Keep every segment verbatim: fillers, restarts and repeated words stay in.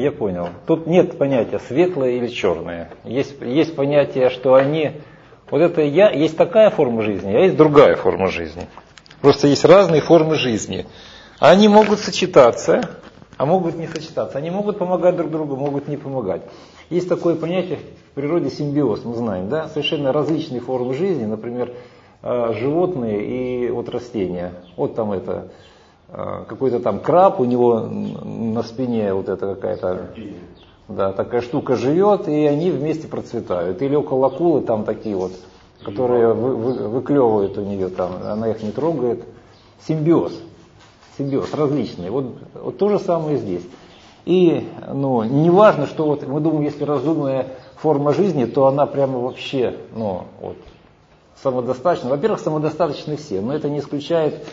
я понял. Тут нет понятия светлое или черное. Есть, есть понятие, что они... Вот это я, есть такая форма жизни, а есть другая форма жизни. Просто есть разные формы жизни. Они могут сочетаться, а могут не сочетаться. Они могут помогать друг другу, могут не помогать. Есть такое понятие в природе симбиоз, мы знаем, да? Совершенно различные формы жизни, например, животные и вот растения. Вот там это, какой-то там краб, у него на спине вот эта какая-то, да, такая штука живет, и они вместе процветают. Или около акулы там такие вот, которые вы, вы, выклевывают у нее там, она их не трогает. Симбиоз. Симбиоз различный. Вот, вот то же самое здесь. И ну, не важно, что вот мы думаем, если разумная форма жизни, то она прямо вообще ну, вот, самодостаточна. Во-первых, самодостаточны все, но это не исключает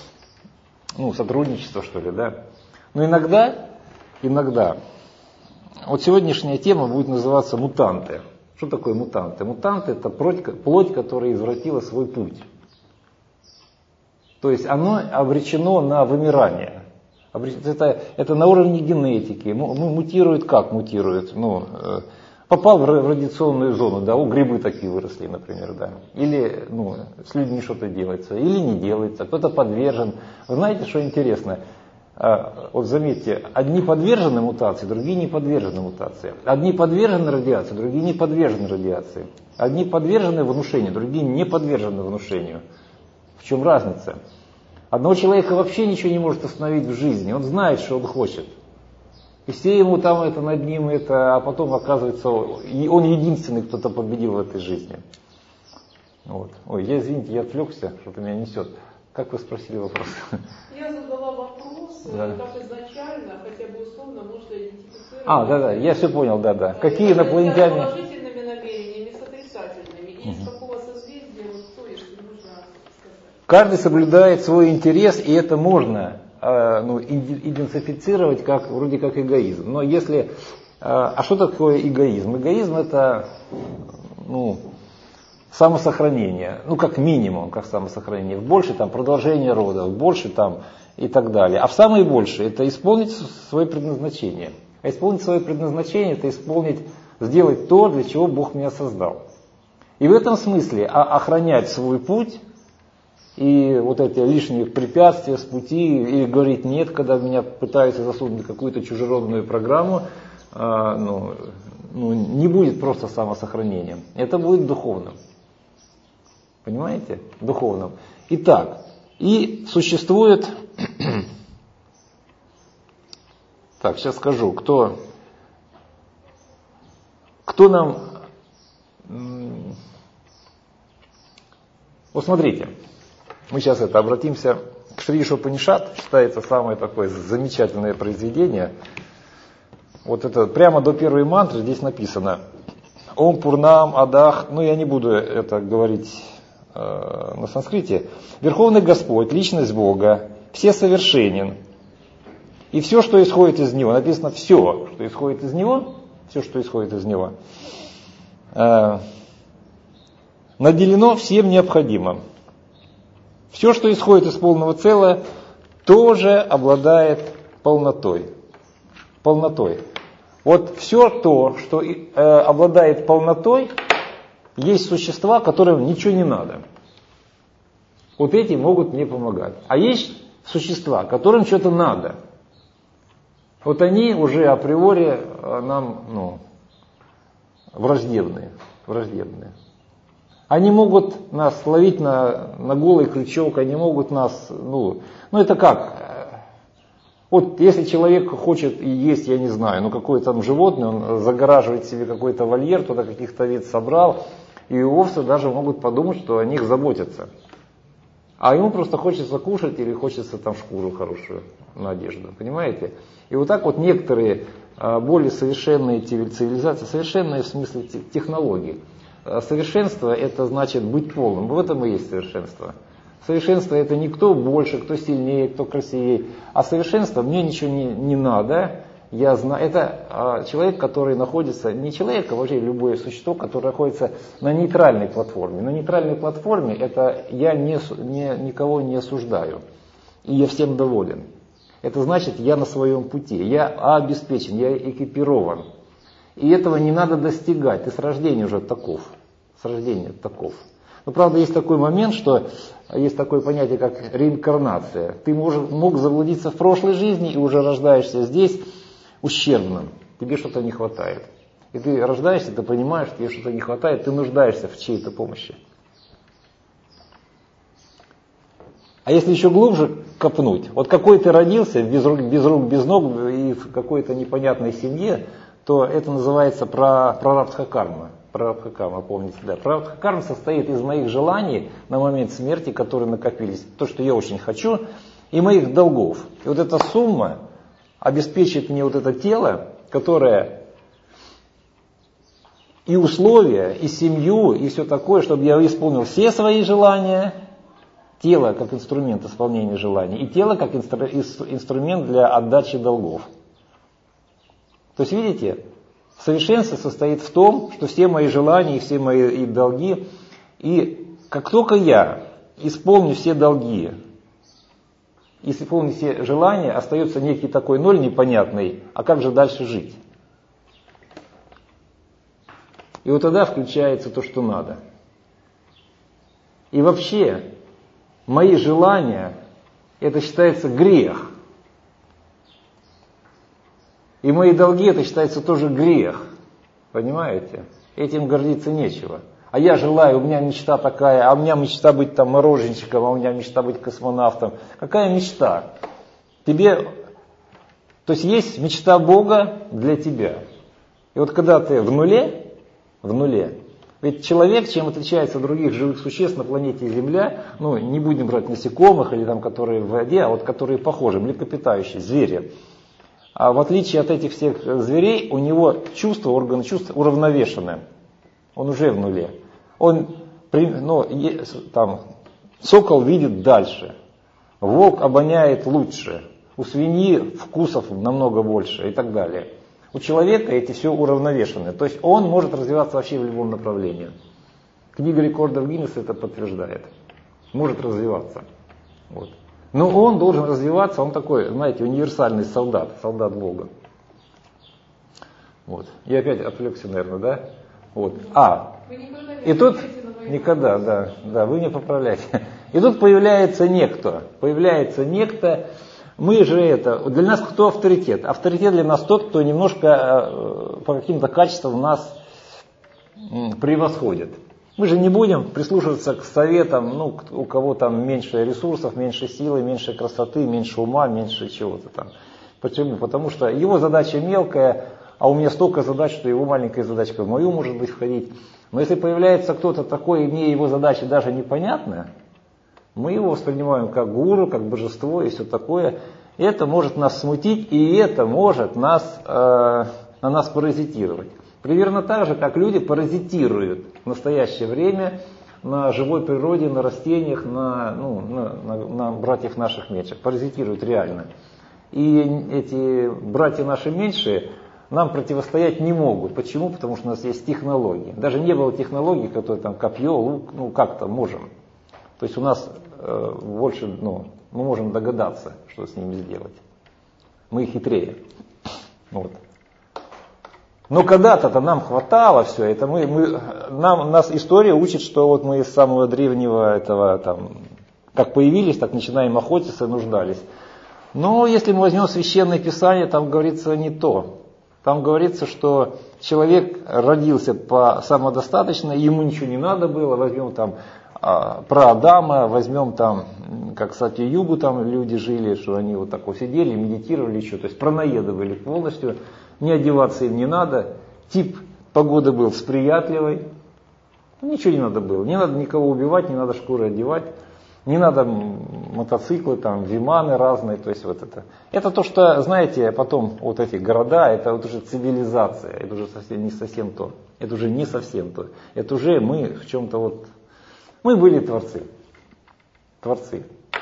ну, сотрудничество, что ли, да. Но иногда, иногда, вот сегодняшняя тема будет называться мутанты. Что такое мутанты? Мутанты – это плоть, плоть, которая извратила свой путь. То есть оно обречено на вымирание. Это, это на уровне генетики. Мутирует как мутирует? Ну, попал в радиационную зону, да, у грибы такие выросли, например, да. Или ну, с людьми что-то делается, или не делается, кто-то подвержен. Вы знаете, что интересно? Вот заметьте, одни подвержены мутации, другие не подвержены мутации. Одни подвержены радиации, другие не подвержены радиации. Одни подвержены внушению, другие не подвержены внушению. В чем разница? Одного человека вообще ничего не может остановить в жизни, он знает, что он хочет. И все ему там это, над ним это, а потом оказывается, он единственный, кто-то победил в этой жизни. Вот. Ой, я, извините, я отвлекся, что-то меня несет. Как вы спросили вопрос? Я задала вопрос, да. как изначально, хотя бы условно, можно идентифицировать. А, да, да, я все понял, да, да. Какие инопланетяне? С положительными намерениями, с отрицательными. И из какого созвездия, вот то, если можно сказать. Каждый соблюдает свой интерес, и это можно э, ну, идентифицировать как, вроде как эгоизм. Но если... Э, а что такое эгоизм? Эгоизм это... Ну, самосохранение, ну как минимум, как самосохранение, больше там продолжение рода, больше там и так далее. А в самое большее это исполнить свое предназначение. А исполнить свое предназначение это исполнить, сделать то, для чего Бог меня создал. И в этом смысле охранять свой путь и вот эти лишние препятствия с пути, или говорить нет, когда меня пытаются засунуть в какую-то чужеродную программу, ну, ну, не будет просто самосохранением, это будет духовным. Понимаете? Духовным. Итак, и существует... так, сейчас скажу, кто, кто нам... Вот смотрите, мы сейчас это обратимся к Шри Ишупанишад, считается самое такое замечательное произведение. Вот это прямо до первой мантры здесь написано Ом Пурнам Адах, ну я не буду это говорить э, на санскрите. Верховный Господь, личность Бога, всесовершенен. И все, что исходит из Него, написано все, что исходит из Него, все, что исходит из Него, э, наделено всем необходимым. Все, что исходит из полного целого, тоже обладает полнотой. Полнотой. Вот все то, что э, обладает полнотой, есть существа, которым ничего не надо. Вот эти могут мне помогать. А есть существа, которым что-то надо. Вот они уже априори нам ну, враждебные, враждебные. Они могут нас ловить на, на голый крючок, они могут нас, ну, ну это как... Вот если человек хочет и есть, я не знаю, ну какое-то там животное, он загораживает себе какой-то вольер, туда каких-то овец собрал, и овцы даже могут подумать, что о них заботятся. А ему просто хочется кушать или хочется там шкуру хорошую на одежду, понимаете? И вот так вот некоторые более совершенные цивилизации, совершенные в смысле технологий. Совершенство это значит быть полным, в этом и есть совершенство. Совершенство это не кто больше, кто сильнее, кто красивее. А совершенство мне ничего не, не надо. Я знаю, это а, человек, который находится, не человек, а вообще любое существо, которое находится на нейтральной платформе. На нейтральной платформе это я не, не, никого не осуждаю. И я всем доволен. Это значит, я на своем пути, я обеспечен, я экипирован. И этого не надо достигать, ты с рождения уже таков. С рождения таков. Но правда есть такой момент, что есть такое понятие, как реинкарнация. Ты мож, мог заблудиться в прошлой жизни и уже рождаешься здесь ущербным. Тебе что-то не хватает. И ты рождаешься, ты понимаешь, тебе что-то не хватает, ты нуждаешься в чьей-то помощи. А если еще глубже копнуть, вот какой ты родился без рук, без рук, без ног и в какой-то непонятной семье, то это называется прарабдха-карма. Прарабдха-карма, помните, да. Прарабдха-карма состоит из моих желаний на момент смерти, которые накопились, то, что я очень хочу, и моих долгов. И вот эта сумма обеспечит мне вот это тело, которое и условия, и семью, и все такое, чтобы я исполнил все свои желания. Тело как инструмент исполнения желаний, и тело как инстру, инструмент для отдачи долгов. То есть, видите, совершенство состоит в том, что все мои желания и все мои и долги, и как только я исполню все долги, исполню все желания, остается некий такой ноль непонятный, а как же дальше жить? И вот тогда включается то, что надо. И вообще, мои желания, это считается грех. И мои долги, это считается тоже грех. Понимаете? Этим гордиться нечего. А я желаю, у меня мечта такая, а у меня мечта быть там мороженщиком, а у меня мечта быть космонавтом. Какая мечта? Тебе, то есть есть мечта Бога для тебя. И вот когда ты в нуле, в нуле, ведь человек, чем отличается от других живых существ на планете Земля, ну, не будем брать насекомых или там, которые в воде, а вот которые похожи, млекопитающие, звери. А в отличие от этих всех зверей, у него чувства, органы чувств уравновешены. Он уже в нуле. Он, ну, там, сокол видит дальше, волк обоняет лучше, у свиньи вкусов намного больше и так далее. У человека эти все уравновешены. То есть он может развиваться вообще в любом направлении. Книга рекордов Гиннесса это подтверждает. Может развиваться. Вот. Но он должен развиваться, он такой, знаете, универсальный солдат, солдат Бога. Вот. Я опять отвлекся, наверное, да? Вот. А, и тут, никогда, да, да, вы не поправляете. И тут появляется некто, появляется некто, мы же это, для нас кто авторитет? Авторитет для нас тот, кто немножко по каким-то качествам нас превосходит. Мы же не будем прислушиваться к советам, ну, у кого там меньше ресурсов, меньше силы, меньше красоты, меньше ума, меньше чего-то там. Почему? Потому что его задача мелкая, а у меня столько задач, что его маленькая задачка в мою может быть входить. Но если появляется кто-то такой, и мне его задача даже непонятна, мы его воспринимаем как гуру, как божество и все такое. Это может нас смутить, и это может нас, э, на нас паразитировать. Примерно так же, как люди паразитируют в настоящее время на живой природе, на растениях, на, ну, на, на, на братьев наших меньших. Паразитируют реально. И эти братья наши меньшие нам противостоять не могут. Почему? Потому что у нас есть технологии. Даже не было технологий, которые там копье, лук, ну как-то можем. То есть у нас э, больше, ну, мы можем догадаться, что с ними сделать. Мы хитрее. Вот. Но когда-то нам хватало все это. Мы, мы, нам, нас история учит, что вот мы с самого древнего этого, там, как появились, так начинаем охотиться и нуждались. Но если мы возьмем Священное Писание, там говорится не то. Там говорится, что человек родился по самодостаточно, ему ничего не надо было. Возьмем там про Адама, возьмем там, как, кстати, Югу там люди жили, что они вот так вот сидели, медитировали еще, то есть пронаедывали полностью, не одеваться им не надо, тип погоды был сприятливый, ничего не надо было, не надо никого убивать, не надо шкуры одевать, не надо мотоциклы, там, виманы разные, то есть вот это. Это то, что, знаете, потом вот эти города, это вот уже цивилизация, это уже совсем, не совсем то, это уже не совсем то, это уже мы в чем-то вот. Мы были творцы. Творцы.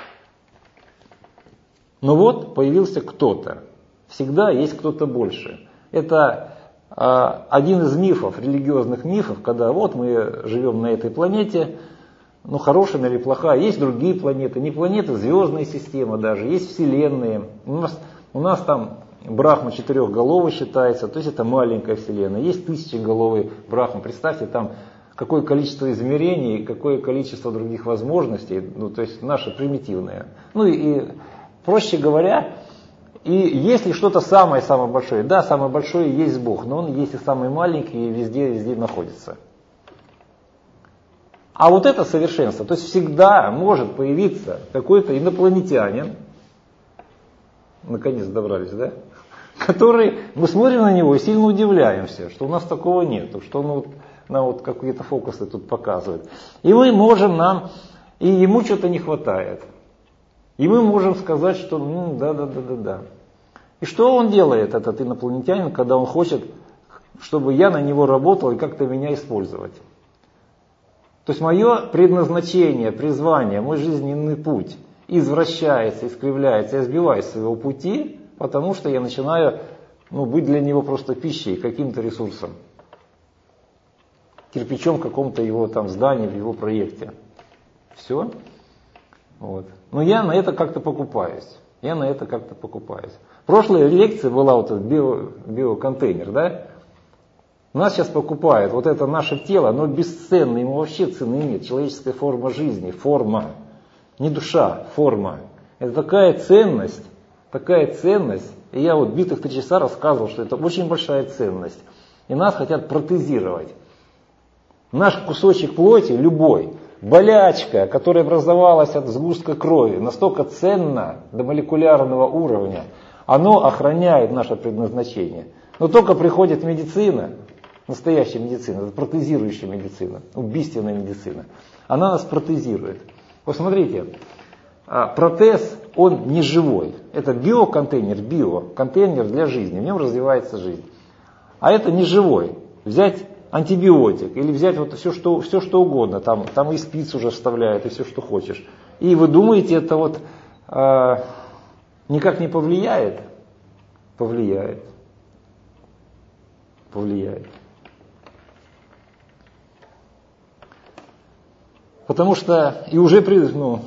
Но вот появился кто-то. Всегда есть кто-то больше. Это э, один из мифов, религиозных мифов, когда вот мы живем на этой планете, ну хорошая или плохая. Есть другие планеты, не планеты, звездные системы даже, есть вселенные. У нас, у нас там Брахма четырехголовый считается, то есть это маленькая вселенная. Есть тысячеголовый Брахма. Представьте, там какое количество измерений, какое количество других возможностей, ну то есть наше примитивное. Ну и, и проще говоря, и если что-то самое-самое большое, да, самое большое есть Бог, но он есть и самый маленький, и везде-везде находится. А вот это совершенство, то есть всегда может появиться какой-то инопланетянин, наконец добрались, да, который, мы смотрим на него и сильно удивляемся, что у нас такого нет, что он вот, нам вот какие-то фокусы тут показывает. И мы можем нам, и ему что-то не хватает. И мы можем сказать, что ну, да, да, да, да, да. И что он делает, этот инопланетянин, когда он хочет, чтобы я на него работал и как-то меня использовать? То есть мое предназначение, призвание, мой жизненный путь извращается, искривляется, я сбиваюсь с своего пути, потому что я начинаю ну, быть для него просто пищей, каким-то ресурсом, кирпичом в каком-то его там здании, в его проекте. Все. Вот. Но я на это как-то покупаюсь. Я на это как-то покупаюсь. В прошлой лекции была вот этот био, биоконтейнер, да? Нас сейчас покупают, вот это наше тело, оно бесценно, ему вообще цены нет. Человеческая форма жизни, форма, не душа, форма. Это такая ценность, такая ценность. И я вот битых три часа рассказывал, что это очень большая ценность. И нас хотят протезировать. Наш кусочек плоти, любой, болячка, которая образовалась от сгустка крови, настолько ценна до молекулярного уровня, оно охраняет наше предназначение. Но только приходит медицина, настоящая медицина, это протезирующая медицина, убийственная медицина. Она нас протезирует. Вот смотрите, протез, он не живой. Это биоконтейнер, биоконтейнер для жизни, в нем развивается жизнь. А это не живой. Взять антибиотик или взять вот все, что, все, что угодно, там, там и спиц уже вставляют, и все, что хочешь. И вы думаете, это вот э, никак не повлияет? Повлияет. Повлияет. Потому что и уже ну,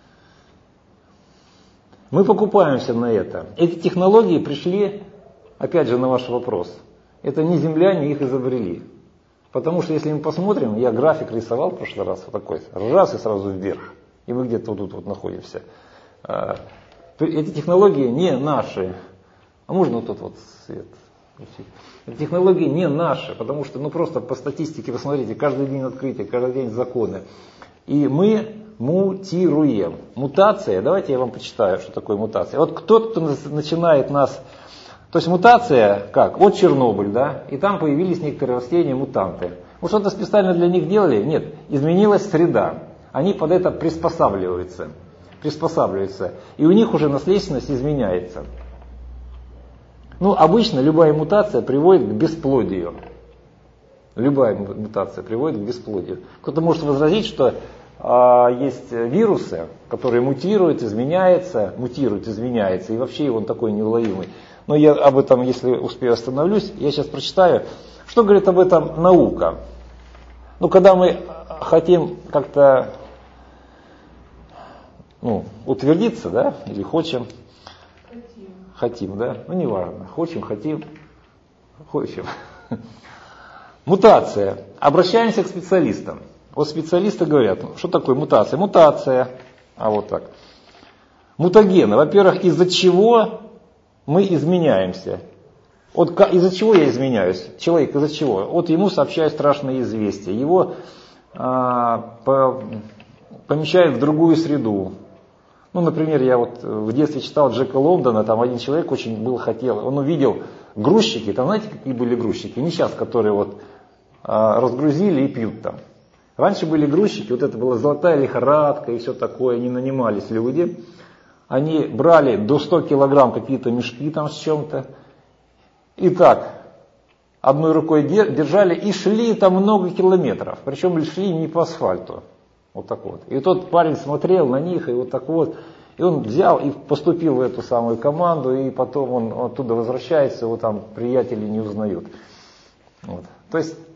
мы покупаемся на это. Эти технологии пришли, опять же, на ваш вопрос. Это не земляне их изобрели. Потому что если мы посмотрим, я график рисовал в прошлый раз, вот такой, раз и сразу вверх. И мы где-то вот тут вот находимся. Эти технологии не наши. А можно вот тут вот свет? Эти технологии не наши, потому что, ну просто по статистике, посмотрите, каждый день открытия, каждый день законы. И мы мутируем. Мутация, давайте я вам почитаю, что такое мутация. Вот кто-то начинает нас... То есть мутация, как? Вот Чернобыль, да, и там появились некоторые растения, мутанты. Вот что-то специально для них делали? Нет, изменилась среда. Они под это приспосабливаются. Приспосабливаются. И у них уже наследственность изменяется. Ну, обычно любая мутация приводит к бесплодию. Любая мутация приводит к бесплодию. Кто-то может возразить, что а, есть вирусы, которые мутируют, изменяются, мутируют, изменяются, и вообще он такой неуловимый. Но я об этом, если успею, остановлюсь. Я сейчас прочитаю, что говорит об этом наука. Ну, когда мы хотим как-то ну, утвердиться, да, или хотим, Хотим. хотим, да, ну, неважно, хотим, хотим, хотим. Мутация. Обращаемся к специалистам. Вот специалисты говорят, что такое мутация? Мутация, а вот так. Мутагены. Во-первых, из-за чего мы изменяемся. Вот из-за чего я изменяюсь? Человек из-за чего? Вот ему сообщают страшное известие. Его а, по, помещают в другую среду. Ну, например, я вот в детстве читал Джека Лондона, там один человек очень был хотел, он увидел грузчики, там знаете, какие были грузчики? Не сейчас, которые вот а, разгрузили и пьют там. Раньше были грузчики, вот это была золотая лихорадка и все такое, они нанимались люди. Они брали до ста килограмм какие-то мешки там с чем-то. И так, одной рукой держали и шли там много километров. Причем шли не по асфальту. Вот так вот. И тот парень смотрел на них и вот так вот. И он взял и поступил в эту самую команду. И потом он оттуда возвращается, его там приятели не узнают. Вот. То есть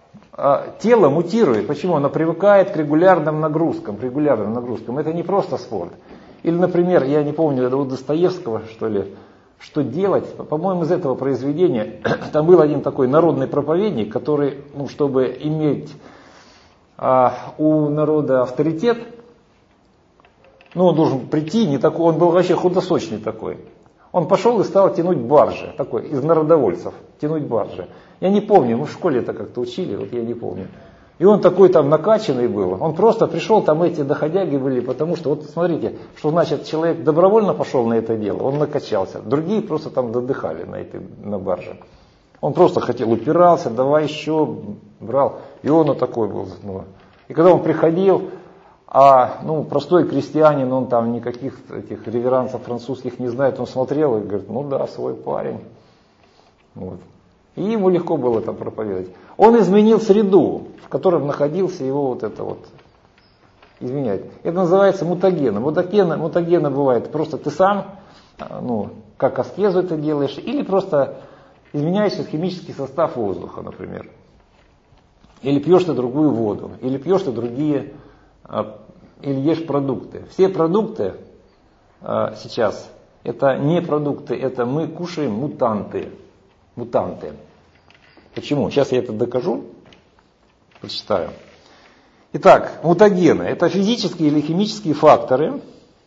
тело мутирует. Почему? Оно привыкает к регулярным нагрузкам, к регулярным нагрузкам. Это не просто спорт. Или, например, я не помню, это у Достоевского, что ли, что делать. По-моему, из этого произведения там был один такой народный проповедник, который, ну, чтобы иметь а, у народа авторитет, ну, он должен прийти, не такой, он был вообще худосочный такой. Он пошел и стал тянуть баржи, такой, из народовольцев, тянуть баржи. Я не помню, мы в школе это как-то учили, вот я не помню. И он такой там накачанный был, он просто пришел, там эти доходяги были, потому что, вот смотрите, что значит человек добровольно пошел на это дело, он накачался. Другие просто там додыхали на, этой, на барже. Он просто хотел, упирался, давай еще, брал. И он вот такой был. Ну. И когда он приходил, а ну, простой крестьянин, он там никаких этих реверансов французских не знает, он смотрел и говорит, ну да, свой парень. Вот. И ему легко было там проповедовать. Он изменил среду, в которой находился его вот это вот, изменять. Это называется мутагена. Мутагена, мутагена бывает просто ты сам, ну, как аскезу это делаешь, или просто изменяется химический состав воздуха, например. Или пьешь ты другую воду, или пьешь ты другие, или ешь продукты. Все продукты сейчас, это не продукты, это мы кушаем мутанты. Мутанты. Почему? Сейчас я это докажу, прочитаю. Итак, мутагены – это физические или химические факторы,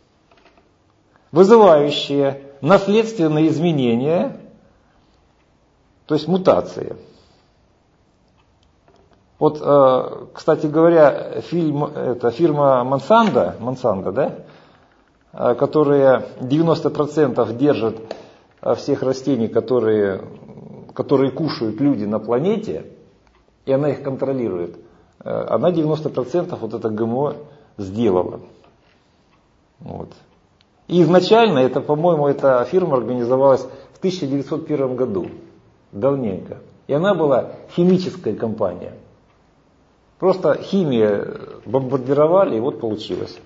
вызывающие наследственные изменения, то есть мутации. Вот, кстати говоря, фильм, это фирма Monsanto, Monsanto, да, которая девяносто процентов держит всех растений, которые, которые кушают люди на планете, и она их контролирует, она девяносто процентов вот это ГМО сделала. Вот. И изначально, это, по-моему, эта фирма организовалась в тысяча девятьсот первом году, давненько. И она была химическая компания. Просто химия бомбардировали, и вот получилось.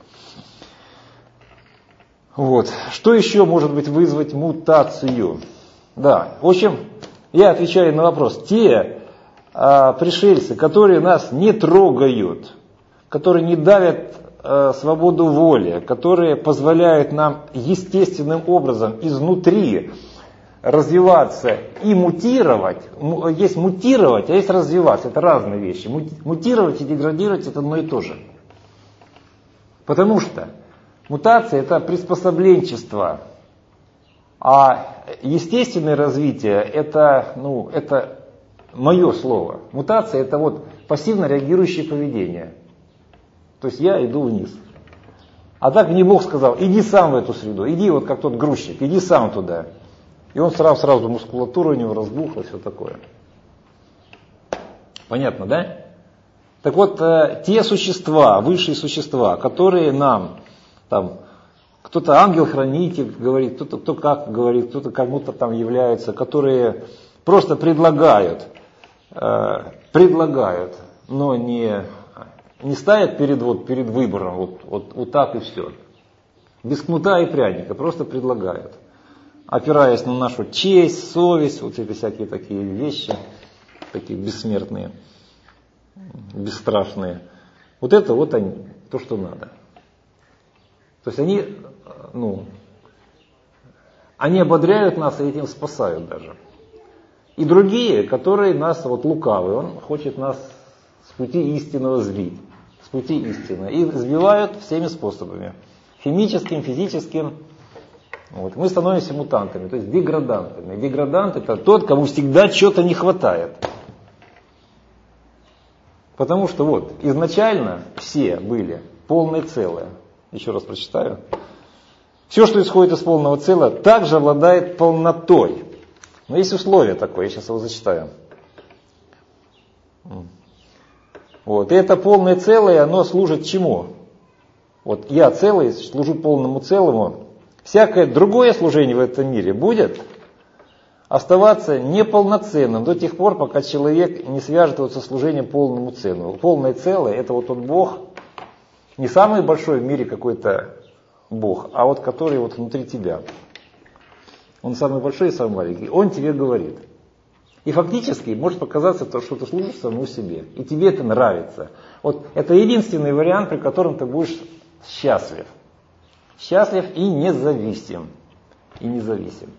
Вот. Что еще может быть вызвать мутацию? Да, в общем, я отвечаю на вопрос. Те а, пришельцы, которые нас не трогают, которые не давят а, свободу воли, которые позволяют нам естественным образом изнутри развиваться и мутировать. Есть мутировать, а есть развиваться. Это разные вещи. Мутировать и деградировать это одно и то же. Потому что мутация это приспособленчество, а естественное развитие это, ну, это мое слово. Мутация это вот пассивно реагирующее поведение. То есть я иду вниз. А так мне Бог сказал, иди сам в эту среду, иди вот как тот грузчик, иди сам туда. И он сразу, сразу мускулатура у него разбухла, все такое. Понятно, да? Так вот, те существа, высшие существа, которые нам, там, кто-то ангел-хранитель говорит, кто-то кто как говорит, кто-то кому-то там является, которые просто предлагают, э, предлагают, но не, не ставят перед, вот, перед выбором, вот, вот, вот так и все. Без кнута и пряника, просто предлагают. Опираясь на нашу честь, совесть, вот эти всякие такие вещи, такие бессмертные, бесстрашные. Вот это вот они, то, что надо. То есть они, ну, они ободряют нас и этим спасают даже. И другие, которые нас, вот лукавый, он хочет нас с пути истинного сбить, с пути истины. И сбивают всеми способами. Химическим, физическим. Вот. Мы становимся мутантами, то есть деградантами. Деградант это тот, кому всегда чего-то не хватает. Потому что вот изначально все были полное целое. Еще раз прочитаю. Все, что исходит из полного целого, также обладает полнотой. Но есть условие такое, я сейчас его зачитаю. Вот. И это полное целое, оно служит чему? Вот я целый, служу полному целому. Всякое другое служение в этом мире будет оставаться неполноценным до тех пор, пока человек не свяжет его со служением полному целому. Полное целое, это вот тот Бог, не самый большой в мире какой-то Бог, а вот который вот внутри тебя. Он самый большой и самый маленький. Он тебе говорит. И фактически может показаться, что ты служишь самому себе. И тебе это нравится. Вот это единственный вариант, при котором ты будешь счастлив. Счастлив и независим. И независим.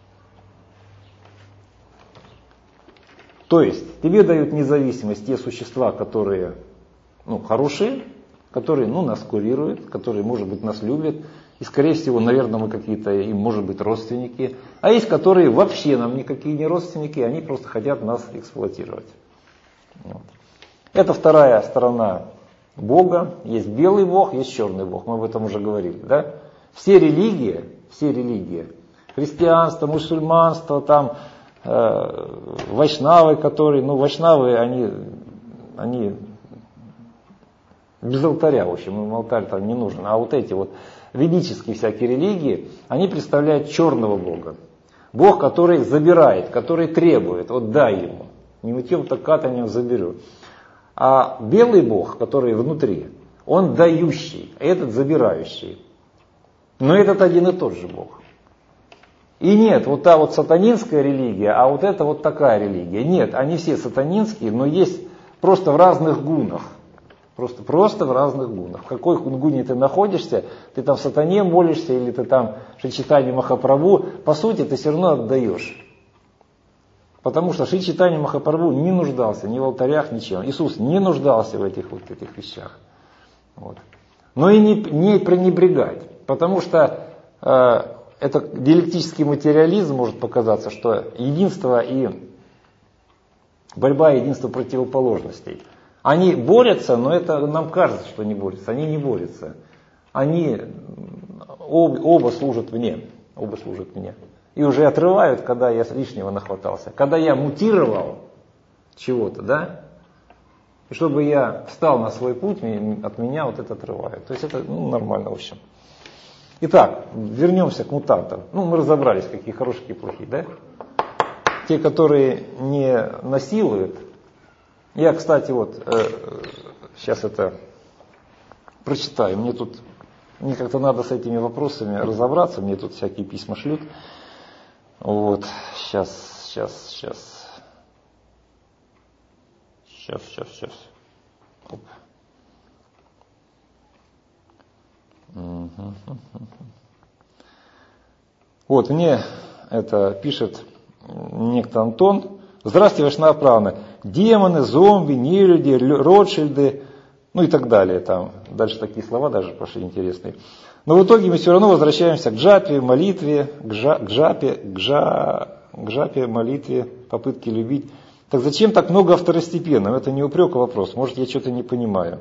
То есть тебе дают независимость те существа, которые ну, хорошие, которые ну, нас курируют, которые, может быть, нас любят. И, скорее всего, наверное, мы какие-то им, может быть, родственники. А есть, которые вообще нам никакие не родственники, они просто хотят нас эксплуатировать. Вот. Это вторая сторона Бога. Есть белый Бог, есть черный Бог. Мы об этом уже говорили. Да? Все религии, все религии, христианство, мусульманство, там, э, вайшнавы, которые, ну, вайшнавы, они, они без алтаря, в общем, им алтарь там не нужен. А вот эти вот ведические всякие религии, они представляют черного Бога. Бог, который забирает, который требует, вот дай ему. Не мытьем, так катанием заберу. А белый Бог, который внутри, он дающий, а этот забирающий. Но этот один и тот же Бог. И нет, вот та вот сатанинская религия, а вот это вот такая религия. Нет, они все сатанинские, но есть просто в разных гунах. Просто, просто в разных гунах. В какой гуне ты находишься, ты там сатане молишься, или ты там Шри Чайтанья Махапрабху, по сути ты все равно отдаешь. Потому что Шри Чайтанья Махапрабху не нуждался ни в алтарях, ничем. Иисус не нуждался в этих вот этих вещах. Вот. Но и не, не пренебрегать. Потому что э, это диалектический материализм может показаться, что единство и борьба единства противоположностей. Они борются, но это нам кажется, что не борются. Они не борются. Они об, оба служат мне. Оба служат мне. И уже отрывают, когда я лишнего нахватался. Когда я мутировал чего-то, да? И чтобы я встал на свой путь, от меня вот это отрывают. То есть это ну, нормально, в общем. Итак, вернемся к мутантам. Ну, мы разобрались, какие хорошие, какие плохие, да? Те, которые не насилуют. Я, кстати, вот э, сейчас это прочитаю. Мне тут, мне как-то надо с этими вопросами разобраться. Мне тут всякие письма шлют. Вот, сейчас, сейчас, сейчас. Сейчас, сейчас, сейчас. Оп. Угу. Вот, мне это пишет некто Антон. Здравствуйте, Вайшнава Правна. Демоны, зомби, нелюди, Ротшильды, ну и так далее. Там дальше такие слова даже пошли интересные. Но в итоге мы все равно возвращаемся к джапе, молитве, к, жа, к джапе, к, жа, к жапе, молитве, попытке любить. Так зачем так много второстепенного? Это не упрек, а вопрос. Может, я что-то не понимаю.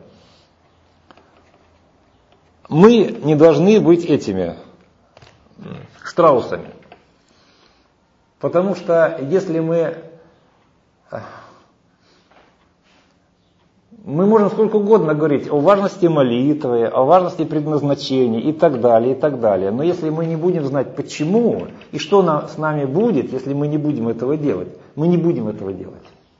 Мы не должны быть этими страусами. Потому что если мы... Мы можем сколько угодно говорить о важности молитвы, о важности предназначения и так далее, и так далее. Но если мы не будем знать почему и что на, с нами будет, если мы не будем этого делать, мы не будем этого делать.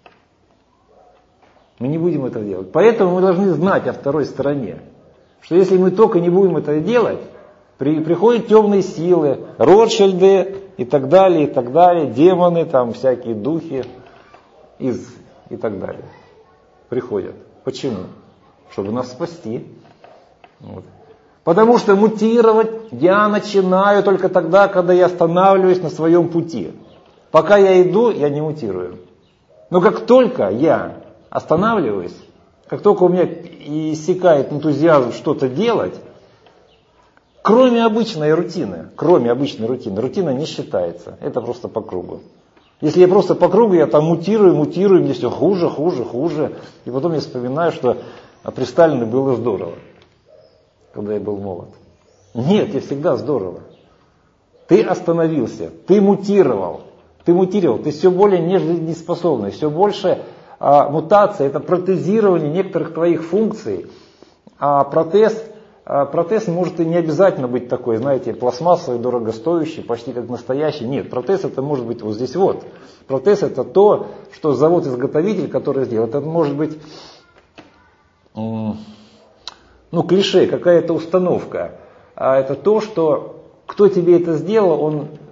Мы не будем этого делать. Поэтому мы должны знать о второй стороне. Что если мы только не будем этого делать, при, приходят темные силы, Ротшильды и так далее, и так далее, демоны, там всякие духи из, и так далее. Приходят. Почему? Чтобы нас спасти. Вот. Потому что мутировать я начинаю только тогда, когда я останавливаюсь на своем пути. Пока я иду, я не мутирую. Но как только я останавливаюсь, как только у меня иссякает энтузиазм что-то делать, кроме обычной рутины, кроме обычной рутины, рутина не считается, это просто по кругу. Если я просто по кругу, я там мутирую, мутирую, мне все хуже, хуже, хуже. И потом я вспоминаю, что при Сталине было здорово, когда я был молод. Нет, я всегда здорово. Ты остановился, ты мутировал, ты мутировал, ты все более нежизнеспособный, все больше а, мутация, это протезирование некоторых твоих функций. А протез, а, протез может и не обязательно быть такой, знаете, пластмассовый, дорогостоящий, почти как настоящий. Нет, протез это может быть вот здесь вот. Протез это то, что завод-изготовитель, который сделал, это может быть, ну, клише, какая-то установка. А это то, что кто тебе это сделал, он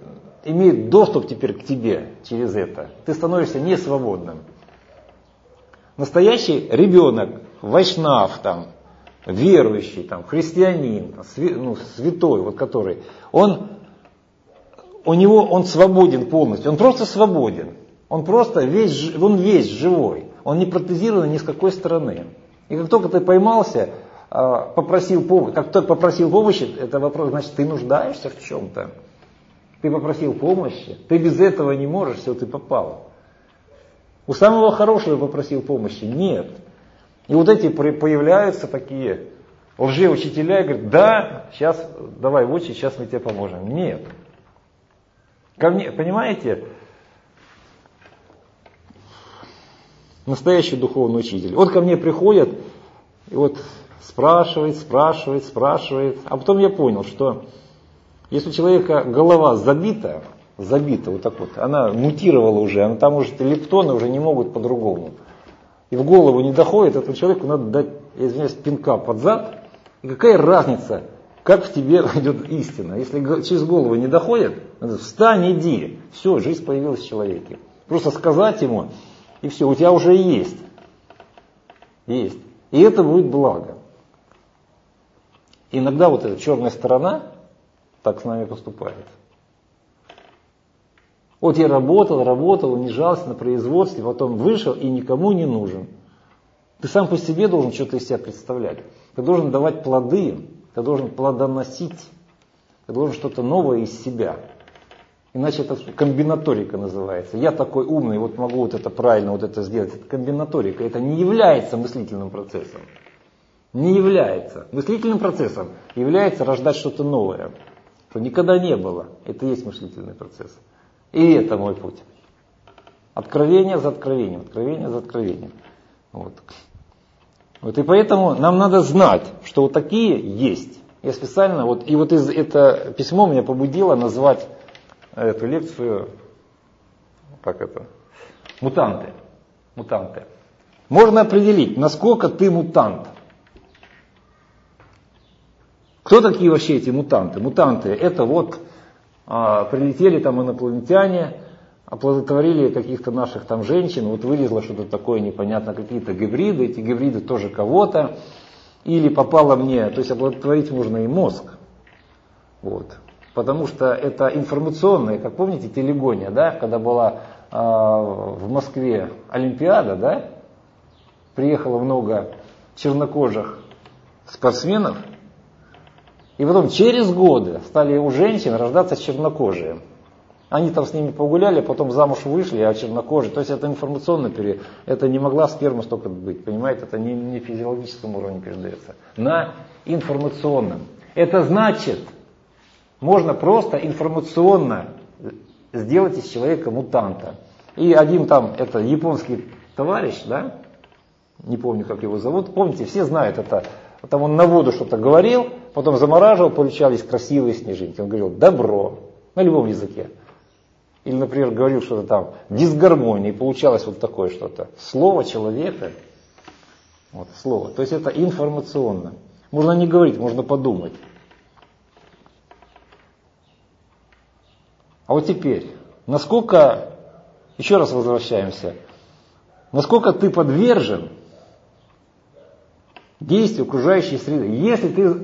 имеет доступ теперь к тебе через это, ты становишься несвободным. Настоящий ребенок, вайшнав, там, верующий, там, христианин, ну, святой, вот который, он, у него, он свободен полностью, он просто свободен, он просто весь, он весь живой, он не протезирован ни с какой стороны. И как только ты поймался, попросил помощи, как только попросил помощи, это вопрос, значит, ты нуждаешься в чем-то. Ты попросил помощи, ты без этого не можешь, все, ты попал. У самого хорошего попросил помощи, нет. И вот эти появляются такие лжеучителя и говорят, да, сейчас давай в очередь, сейчас мы тебе поможем. Нет. Ко мне, понимаете, настоящий духовный учитель. Вот ко мне приходят и вот спрашивает, спрашивает, спрашивает. А потом я понял, что если у человека голова забита, забита вот так вот, она мутировала уже, она, там уже лептоны уже не могут по-другому. И в голову не доходит, этому человеку надо дать, я извиняюсь, пинка под зад. И какая разница, как в тебе идет истина. Если через голову не доходит, надо встань, иди. Все, жизнь появилась в человеке. Просто сказать ему, и все, у тебя уже есть. Есть. И это будет благо. Иногда вот эта черная сторона так с нами поступает. Вот я работал, работал, унижался на производстве, потом вышел и никому не нужен. Ты сам по себе должен что-то из себя представлять. Ты должен давать плоды, ты должен плодоносить, ты должен что-то новое из себя. Иначе это комбинаторика называется. Я такой умный, вот могу вот это правильно, вот это сделать. Это комбинаторика, это не является мыслительным процессом. Не является. Мыслительным процессом является рождать что-то новое, что никогда не было. Это и есть мыслительный процесс. И это мой путь. Откровение за откровением, откровение за откровением. Вот. Вот и поэтому нам надо знать, что вот такие есть. Я специально, вот, и вот из, это письмо меня побудило назвать эту лекцию, как это, мутанты. Мутанты. Можно определить, насколько ты мутант. Кто такие вообще эти мутанты? Мутанты это вот а, прилетели там инопланетяне, оплодотворили каких-то наших там женщин, вот вылезло что-то такое непонятно, какие-то гибриды, эти гибриды тоже кого-то, или попало мне, то есть оплодотворить можно и мозг, вот, потому что это информационное, как помните, телегония, да, когда была э, в Москве Олимпиада, да, приехало много чернокожих спортсменов, и потом через годы стали у женщин рождаться чернокожие. Они там с ними погуляли, потом замуж вышли, а чернокожие. То есть это информационно, пере... это не могла сперма столько быть, понимаете, это не, не физиологическом уровне передается. На информационном. Это значит, можно просто информационно сделать из человека мутанта. И один там, это японский товарищ, да, не помню, как его зовут, помните, все знают это, там он на воду что-то говорил, потом замораживал, получались красивые снежинки. Он говорил «добро» на любом языке. Или, например, говорил что-то там, дисгармония, и получалось вот такое что-то. Слово человека, вот слово, то есть это информационно. Можно не говорить, можно подумать. А вот теперь, насколько, еще раз возвращаемся, насколько ты подвержен действию окружающей среды. Если ты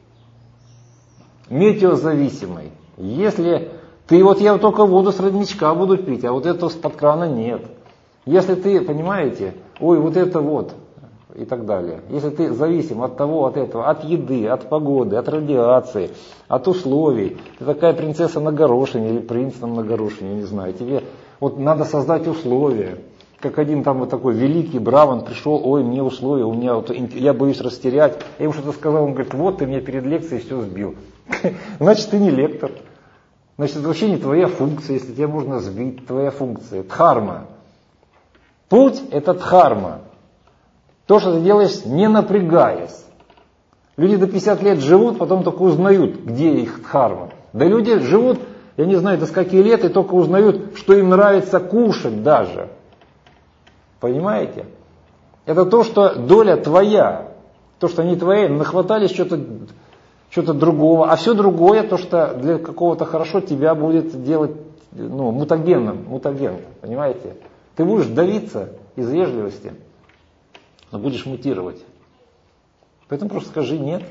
метеозависимый, если ты вот я только воду с родничка буду пить, а вот этого с-под крана нет. Если ты, понимаете, ой, вот это вот, и так далее. Если ты зависим от того, от этого, от еды, от погоды, от радиации, от условий, ты такая принцесса на горошине или принц там на горошине, я не знаю, тебе вот надо создать условия. Как один там вот такой великий браман пришел, ой, мне условия, у меня вот, я боюсь растерять. Я ему что-то сказал, он говорит, вот ты меня перед лекцией все сбил. Значит, ты не лектор. Значит, это вообще не твоя функция, если тебя можно сбить, твоя функция. Дхарма. Путь – это дхарма. То, что ты делаешь, не напрягаясь. Люди до пятидесяти лет живут, потом только узнают, где их дхарма. Да люди живут, я не знаю, до скольки лет, и только узнают, что им нравится кушать даже. Понимаете? Это то, что доля твоя. То, что они твои, нахватались что-то что-то другого. А все другое, то, что для какого-то хорошо тебя будет делать ну, мутагенным, мутаген, понимаете? Ты будешь давиться из вежливости, но будешь мутировать. Поэтому просто скажи нет.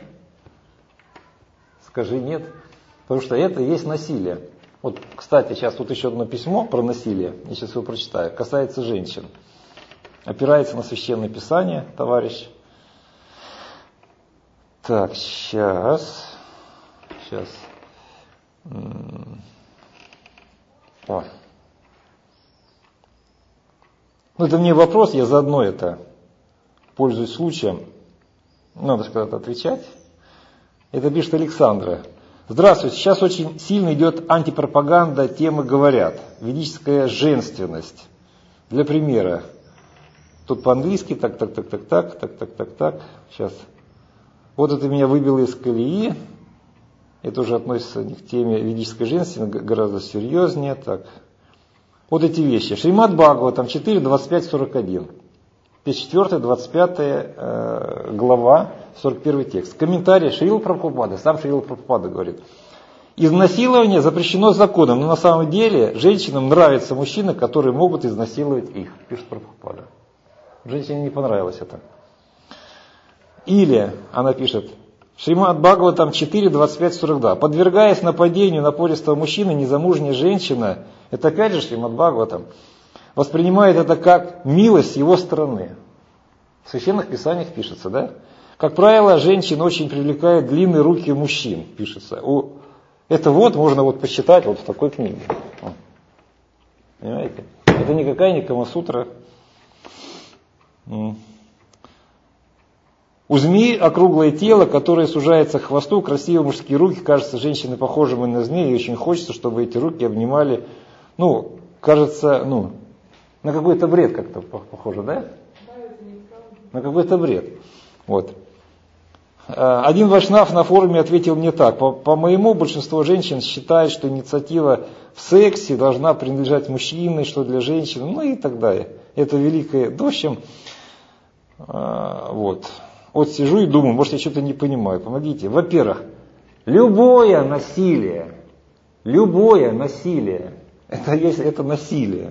Скажи нет. Потому что это и есть насилие. Вот, кстати, сейчас тут еще одно письмо про насилие, я сейчас его прочитаю, касается женщин. Опирается на Священное Писание, товарищ. Так, сейчас. Сейчас. О. Ну, это мне вопрос, я заодно это, пользуюсь случаем, надо же когда-то отвечать. Это пишет Александра. Здравствуйте, сейчас очень сильно идет антипропаганда темы «Говорят». Ведическая женственность. Для примера. Тут по-английски, так, так, так, так, так, так, так, так, так. Сейчас. Вот это меня выбило из колеи. Это уже относится к теме ведической женственности, гораздо серьезнее. Так. Вот эти вещи. Шримад Бхагаватам четыре, двадцать пять, сорок один. пятьдесят четыре, двадцать пять э, глава, сорок первый текст. Комментарий Шрила Прабхупады. Сам Шрила Прабхупада говорит. Изнасилование запрещено законом, но на самом деле женщинам нравятся мужчины, которые могут изнасиловать их. Пишет Прабхупада. Женщине не понравилось это. Или, она пишет, Шримад Бхагаватам четыре, двадцать пять, сорок два. Подвергаясь нападению напористого мужчины, незамужняя женщина, это опять же Шримад Бхагаватам, воспринимает это как милость с его стороны. В священных писаниях пишется, да? Как правило, женщин очень привлекают длинные руки мужчин, пишется. Это вот можно вот посчитать вот в такой книге. Понимаете? Это никакая не Камасутра. У змеи округлое тело, которое сужается к хвосту, красивые мужские руки, кажется, женщины похожими на змеи, и очень хочется, чтобы эти руки обнимали, ну, кажется, ну, на какой-то бред как-то похоже, да? На какой-то бред. Вот. Один вайшнав на форуме ответил мне так. По- по-моему, большинство женщин считает, что инициатива в сексе должна принадлежать мужчине, что для женщины, ну и так далее. Это великое. В общем, вот. Вот сижу и думаю, может, я что-то не понимаю. Помогите. Во-первых, любое насилие, любое насилие, это есть это насилие.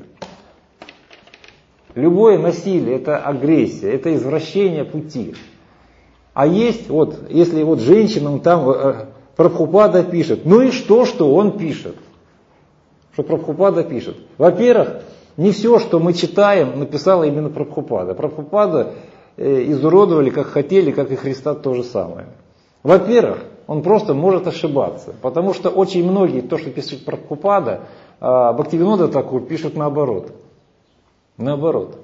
Любое насилие, это агрессия, это извращение пути. А есть, вот, если вот женщинам там э, Прабхупада пишет, ну и что, что он пишет? Что Прабхупада пишет? Во-первых, не все, что мы читаем, написала именно Прабхупада. Прабхупада э, изуродовали, как хотели, как и Христа то же самое. Во-первых, он просто может ошибаться, потому что очень многие, то, что пишет Прабхупада, э, Бхактивинода Такур пишет наоборот. Наоборот.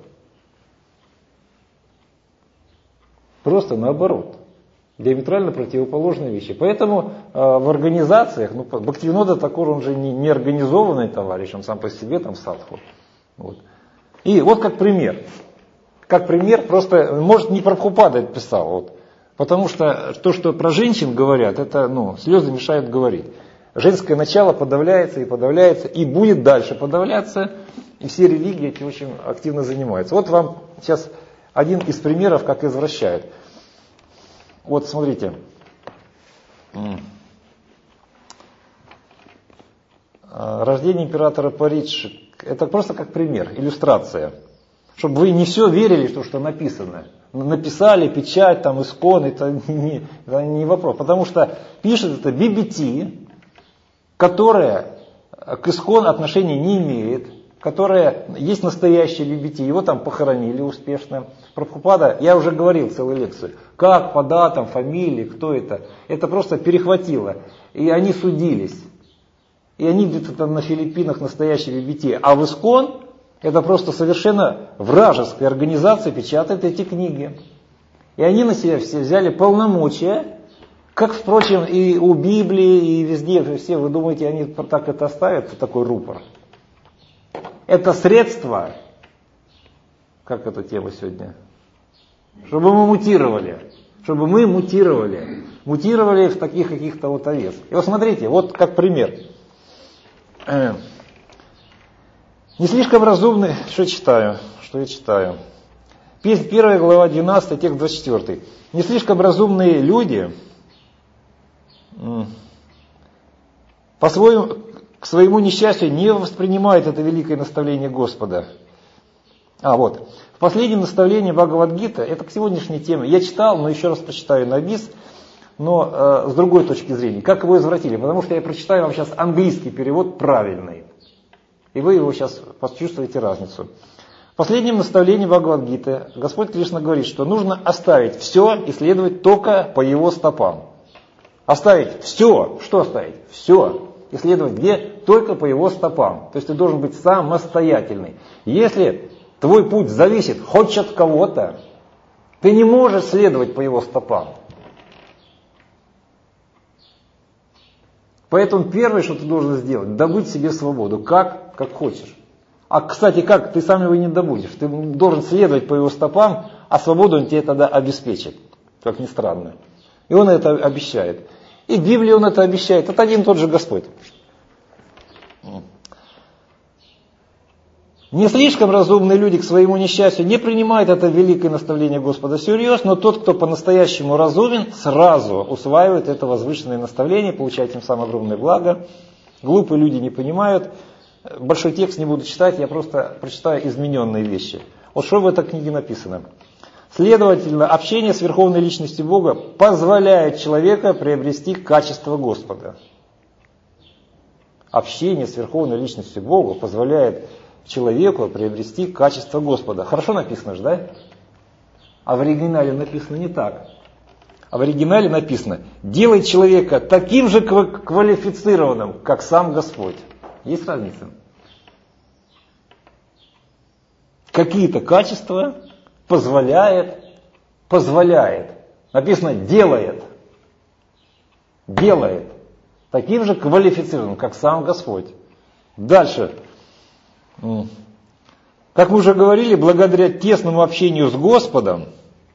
Просто наоборот. Диаметрально противоположные вещи. Поэтому э, в организациях, ну, Бхактивинода Такур, он же не, не организованный товарищ, он сам по себе там садху. Вот. И вот как пример. Как пример, просто, может, не Прабхупада это писал, вот, потому что то, что про женщин говорят, это, ну, слезы мешают говорить. Женское начало подавляется и подавляется, и будет дальше подавляться, и все религии этим очень активно занимаются. Вот вам сейчас один из примеров, как извращают. Вот смотрите. Рождение императора Паридж. Это просто как пример, иллюстрация. Чтобы вы не все верили, что, что написано. Написали, печать, там, искон, это не, это не вопрос. Потому что пишет это би би ти, которая к искон отношения не имеет, которая есть настоящий би би ти, его там похоронили успешно. Прабхупада, я уже говорил целую лекцию, как по датам, фамилии, кто это, это просто перехватило. И они судились. И они где-то там на Филиппинах настоящий би би ти. А в искон это просто совершенно вражеская организация печатает эти книги. И они на себя все взяли полномочия, как, впрочем, и у Библии, и везде, все, вы думаете, они так это оставят, такой рупор? Это средство, как эта тема сегодня, чтобы мы мутировали, чтобы мы мутировали, мутировали в таких каких-то вот овец. И вот смотрите, вот как пример. Не слишком разумный, что читаю, что я читаю. Первая глава, двенадцатый, текст двадцать четвёртый. Не слишком разумные люди, по-своему, к своему несчастью не воспринимает это великое наставление Господа. А вот, в последнем наставлении Бхагавад-гита, это к сегодняшней теме, я читал, но еще раз прочитаю на бис, но э, с другой точки зрения. Как его извратили? Потому что я прочитаю вам сейчас английский перевод правильный. И вы его сейчас почувствуете разницу. В последнем наставлении Бхагавад-гиты Господь Кришна говорит, что нужно оставить все и следовать только по его стопам. Оставить все. Что оставить? Все. И следовать где? Только по его стопам. То есть ты должен быть самостоятельный. Если твой путь зависит хоть от кого-то, ты не можешь следовать по его стопам. Поэтому первое, что ты должен сделать, добыть себе свободу. Как? Как хочешь. А, кстати, как? Ты сам его не добудешь. Ты должен следовать по его стопам, а свободу он тебе тогда обеспечит. Как ни странно. И он это обещает. И в Библии он это обещает. Это один и тот же Господь. Не слишком разумные люди к своему несчастью не принимают это великое наставление Господа всерьез, но тот, кто по-настоящему разумен, сразу усваивает это возвышенное наставление, получает тем самым огромное благо. Глупые люди не понимают. Большой текст не буду читать, я просто прочитаю измененные вещи. Вот что в этой книге написано. Следовательно, общение с Верховной Личностью Бога позволяет человеку приобрести качество Господа. Общение с Верховной Личностью Бога позволяет человеку приобрести качество Господа. Хорошо написано же, да? А в оригинале написано не так. А в оригинале написано: делай человека таким же квалифицированным, как сам Господь. Есть разница? Какие-то качества позволяет, позволяет. Написано делает. Делает. Таким же квалифицированным, как сам Господь. Дальше. Как мы уже говорили, благодаря тесному общению с Господом,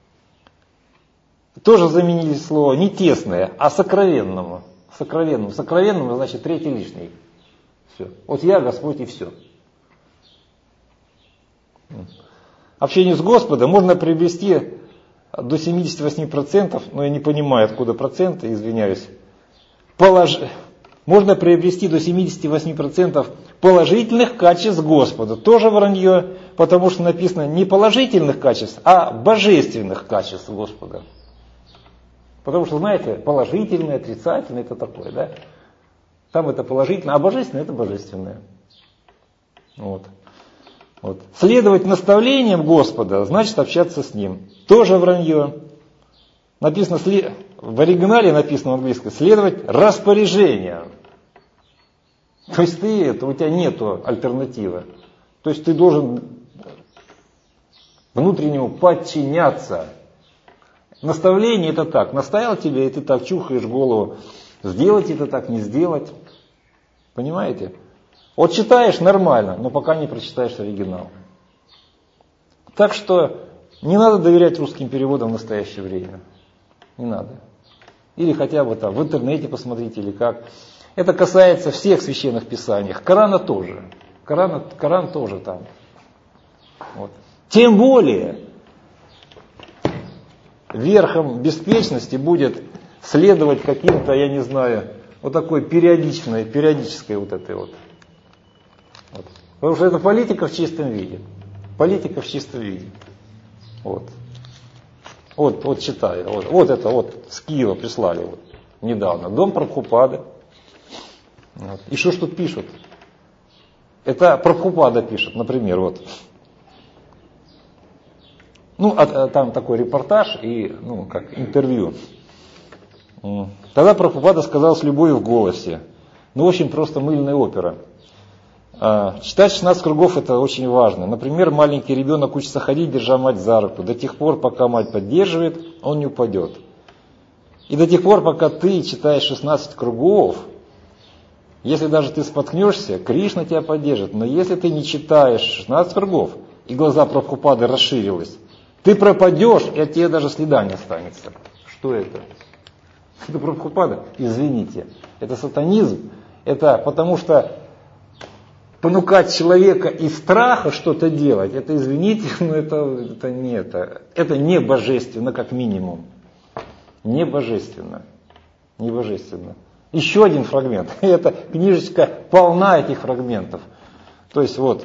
тоже заменили слово не тесное, а сокровенному. Сокровенному. Сокровенному значит третий лишний. Все. Вот я, Господь, и все. Общение с Господом можно приобрести до семьдесят восемь процентов, но я не понимаю, откуда проценты, извиняюсь. Полож... Можно приобрести до семьдесят восемь процентов положительных качеств Господа. Тоже вранье, потому что написано не положительных качеств, а божественных качеств Господа. Потому что, знаете, положительное, отрицательное, это такое, да? Там это положительное, а божественное это божественное. Вот. Вот. Следовать наставлениям Господа значит общаться с Ним. Тоже вранье. Написано, в оригинале написано в английском, следовать распоряжениям. То есть ты это, у тебя нету альтернативы. То есть ты должен внутреннему подчиняться. Наставление это так. Наставил тебе, и ты так чухаешь голову. Сделать это так, не сделать. Понимаете? Вот читаешь нормально, но пока не прочитаешь оригинал. Так что не надо доверять русским переводам в настоящее время. Не надо. Или хотя бы там в интернете посмотрите, или как. Это касается всех священных писаний. Корана тоже. Коран, Коран тоже там. Вот. Тем более, верхом беспечности будет следовать каким-то, я не знаю, вот такой периодичной, периодической вот этой вот. Вот. Потому что это политика в чистом виде. Политика в чистом виде. Вот. Вот, вот читаю. Вот, вот это вот с Киева прислали вот, недавно. Дом Прабхупады. Вот. И что ж тут пишут? Это Прабхупада пишет, например, вот. Ну, а, а, там такой репортаж и, ну, как интервью. Тогда Прабхупада сказал с любовью в голосе. Ну, очень просто мыльная опера. Читать шестнадцать кругов это очень важно. Например, маленький ребенок учится ходить, держа мать за руку. До тех пор, пока мать поддерживает, он не упадет. И до тех пор, пока ты читаешь шестнадцать кругов, если даже ты споткнешься, Кришна тебя поддержит. Но если ты не читаешь шестнадцать кругов, и глаза Прабхупады расширились, ты пропадешь, и от тебя даже следа не останется. Что это? Это Прабхупада? Извините. Это сатанизм. Это потому что понукать человека из страха что-то делать, это, извините, но это, это не это. Это не божественно, как минимум. Не божественно. Не божественно. Еще один фрагмент. Эта книжечка полна этих фрагментов. То есть вот.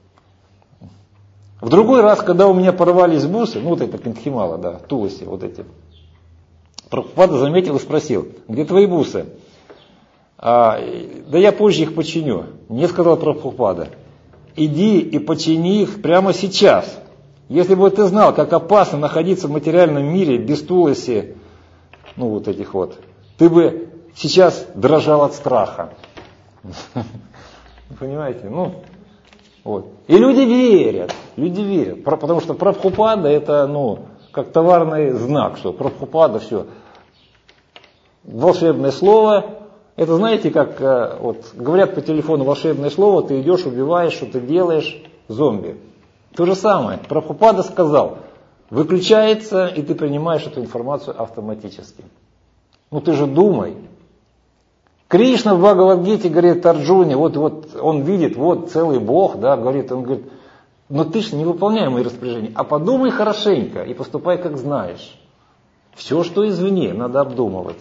В другой раз, когда у меня порвались бусы, ну вот это Пентхимала, да, Туласи, вот эти, Прабхупада заметил и спросил, где твои бусы? А, да я позже их починю. Мне сказал Прабхупада, иди и почини их прямо сейчас. Если бы ты знал, как опасно находиться в материальном мире без Туласи, ну вот этих вот, ты бы сейчас дрожал от страха. Понимаете? Ну, вот. И люди верят, люди верят, потому что Прабхупада это, ну, как товарный знак, что Прабхупада все. Волшебное слово, это знаете, как вот, говорят по телефону волшебное слово, ты идешь, убиваешь, что ты делаешь, зомби. То же самое. Прабхупада сказал, выключается, и ты принимаешь эту информацию автоматически. Ну ты же думай. Кришна в Бхагавад-гите говорит Арджуне, вот, вот он видит, вот целый Бог, да, говорит, он говорит, но ты же не выполняй мои распоряжения, а подумай хорошенько и поступай как знаешь. Все, что извне, надо обдумывать.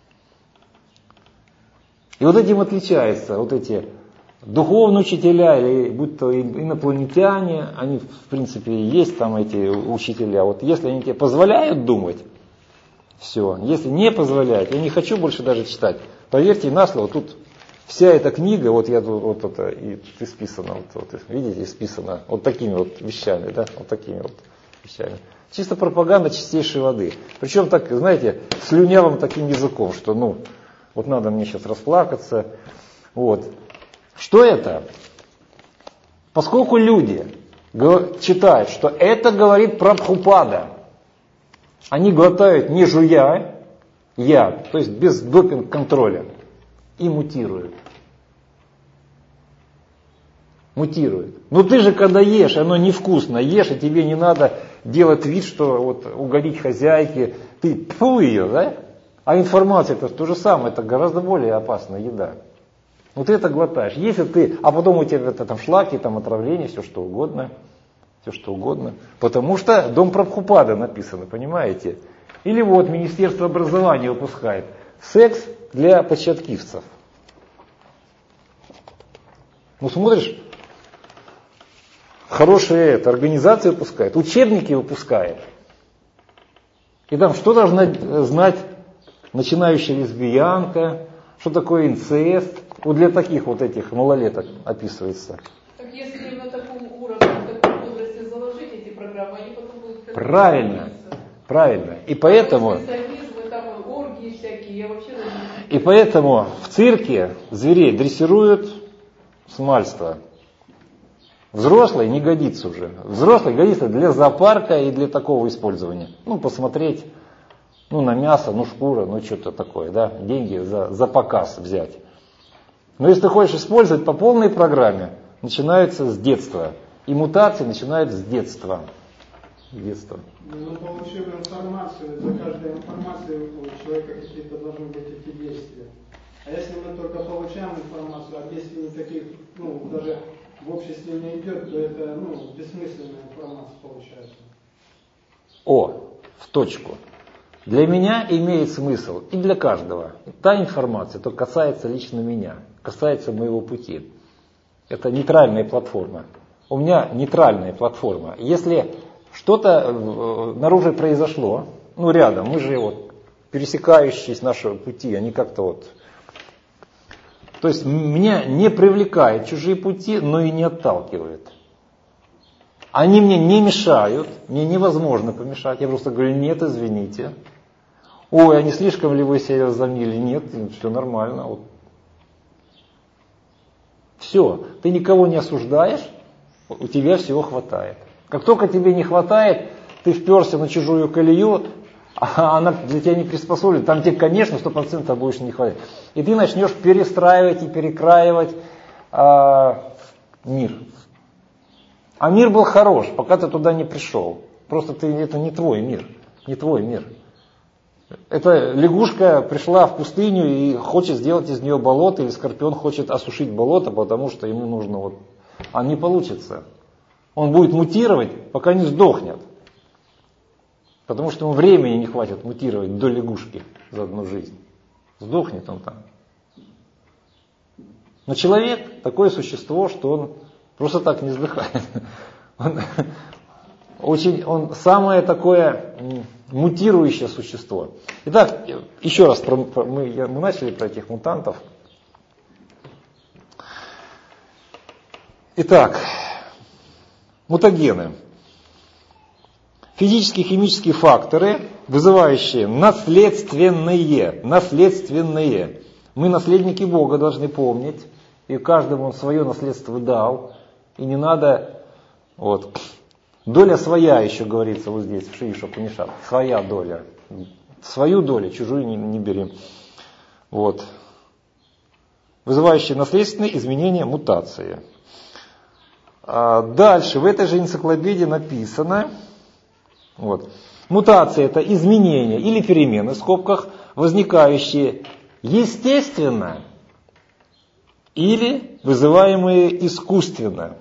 И вот этим отличаются вот эти духовные учителя, или будь то инопланетяне, они в принципе есть там эти учителя. Вот если они тебе позволяют думать, все. Если не позволяют, я не хочу больше даже читать. Поверьте на слово, тут вся эта книга, вот я вот это и тут исписана, вот, вот, видите, исписана вот такими вот вещами, да, вот такими вот вещами. Чисто пропаганда чистейшей воды. Причем так, знаете, слюнявым таким языком, что ну, вот надо мне сейчас расплакаться. Вот. Что это? Поскольку люди читают, что это говорит Прабхупада, они глотают не жуя яд, то есть без допинг-контроля, и мутируют. Мутируют. Но ты же когда ешь, оно невкусно, ешь, и тебе не надо делать вид, что вот угодить хозяйке, ты тьфу ее, да? А информация это то же самое, это гораздо более опасная еда. Вот ты это глотаешь. Если ты, а потом у тебя это там шлаки, там отравление, все что угодно. Все что угодно. Потому что дом Прабхупады написано, понимаете? Или вот Министерство образования выпускает секс для початкивцев. Ну смотришь, хорошая эта организация выпускает, учебники выпускает. И там что должна знать начинающая лесбиянка, что такое инцест. Вот для таких вот этих малолеток описывается. Так если на таком уровне, в таком возрасте заложить эти программы, они потом будут... Правильно, правильно. И поэтому... Там оргии всякие, я вообще... И поэтому в цирке зверей дрессируют с мальства. Взрослый не годится уже. Взрослый годится для зоопарка и для такого использования. Ну, посмотреть, ну, на мясо, ну, шкура, ну, что-то такое, да, деньги за, за показ взять. Но если ты хочешь использовать по полной программе, начинается с детства. И мутации начинаются с детства. Детства. Мы получили информацию, за каждой информацией у человека какие-то должны быть эти действия. А если мы только получаем информацию, а действий никаких, ну, даже в обществе не идет, то это, ну, бессмысленная информация получается. О, в точку. Для меня имеет смысл, и для каждого. Та информация, то касается лично меня, касается моего пути. Это нейтральная платформа. У меня нейтральная платформа. Если что-то наружу произошло, ну рядом, мы же вот пересекающиеся наши пути, они как-то вот... То есть меня не привлекают чужие пути, но и не отталкивают. Они мне не мешают, мне невозможно помешать. Я просто говорю, нет, извините. Ой, а не слишком ли вы себя возомнили? Нет, все нормально. Вот. Все, ты никого не осуждаешь, у тебя всего хватает. Как только тебе не хватает, ты вперся на чужую колею, а она для тебя не приспособлена, там тебе, конечно, сто процентов будешь не хватать. И ты начнешь перестраивать и перекраивать а, мир. А мир был хорош, пока ты туда не пришел. Просто ты, это не твой мир, не твой мир. Эта лягушка пришла в пустыню и хочет сделать из нее болото, или скорпион хочет осушить болото, потому что ему нужно вот... А не получится. Он будет мутировать, пока не сдохнет. Потому что ему времени не хватит мутировать до лягушки за одну жизнь. Сдохнет он там. Но человек такое существо, что он просто так не сдыхает. Он, очень, он самое такое мутирующее существо. Итак, еще раз, про, про, мы, мы начали про этих мутантов. Итак, мутагены. Физические, химические факторы, вызывающие наследственные, наследственные. Мы наследники Бога должны помнить, и каждому Он свое наследство дал, и не надо, вот, доля своя еще говорится вот здесь, в Шри Упанишад, своя доля, свою долю, чужую не, не бери. Вот. Вызывающие наследственные изменения, мутации. А дальше в этой же энциклопедии написано, вот, мутация это изменения или перемены, в скобках, возникающие естественно или вызываемые искусственно.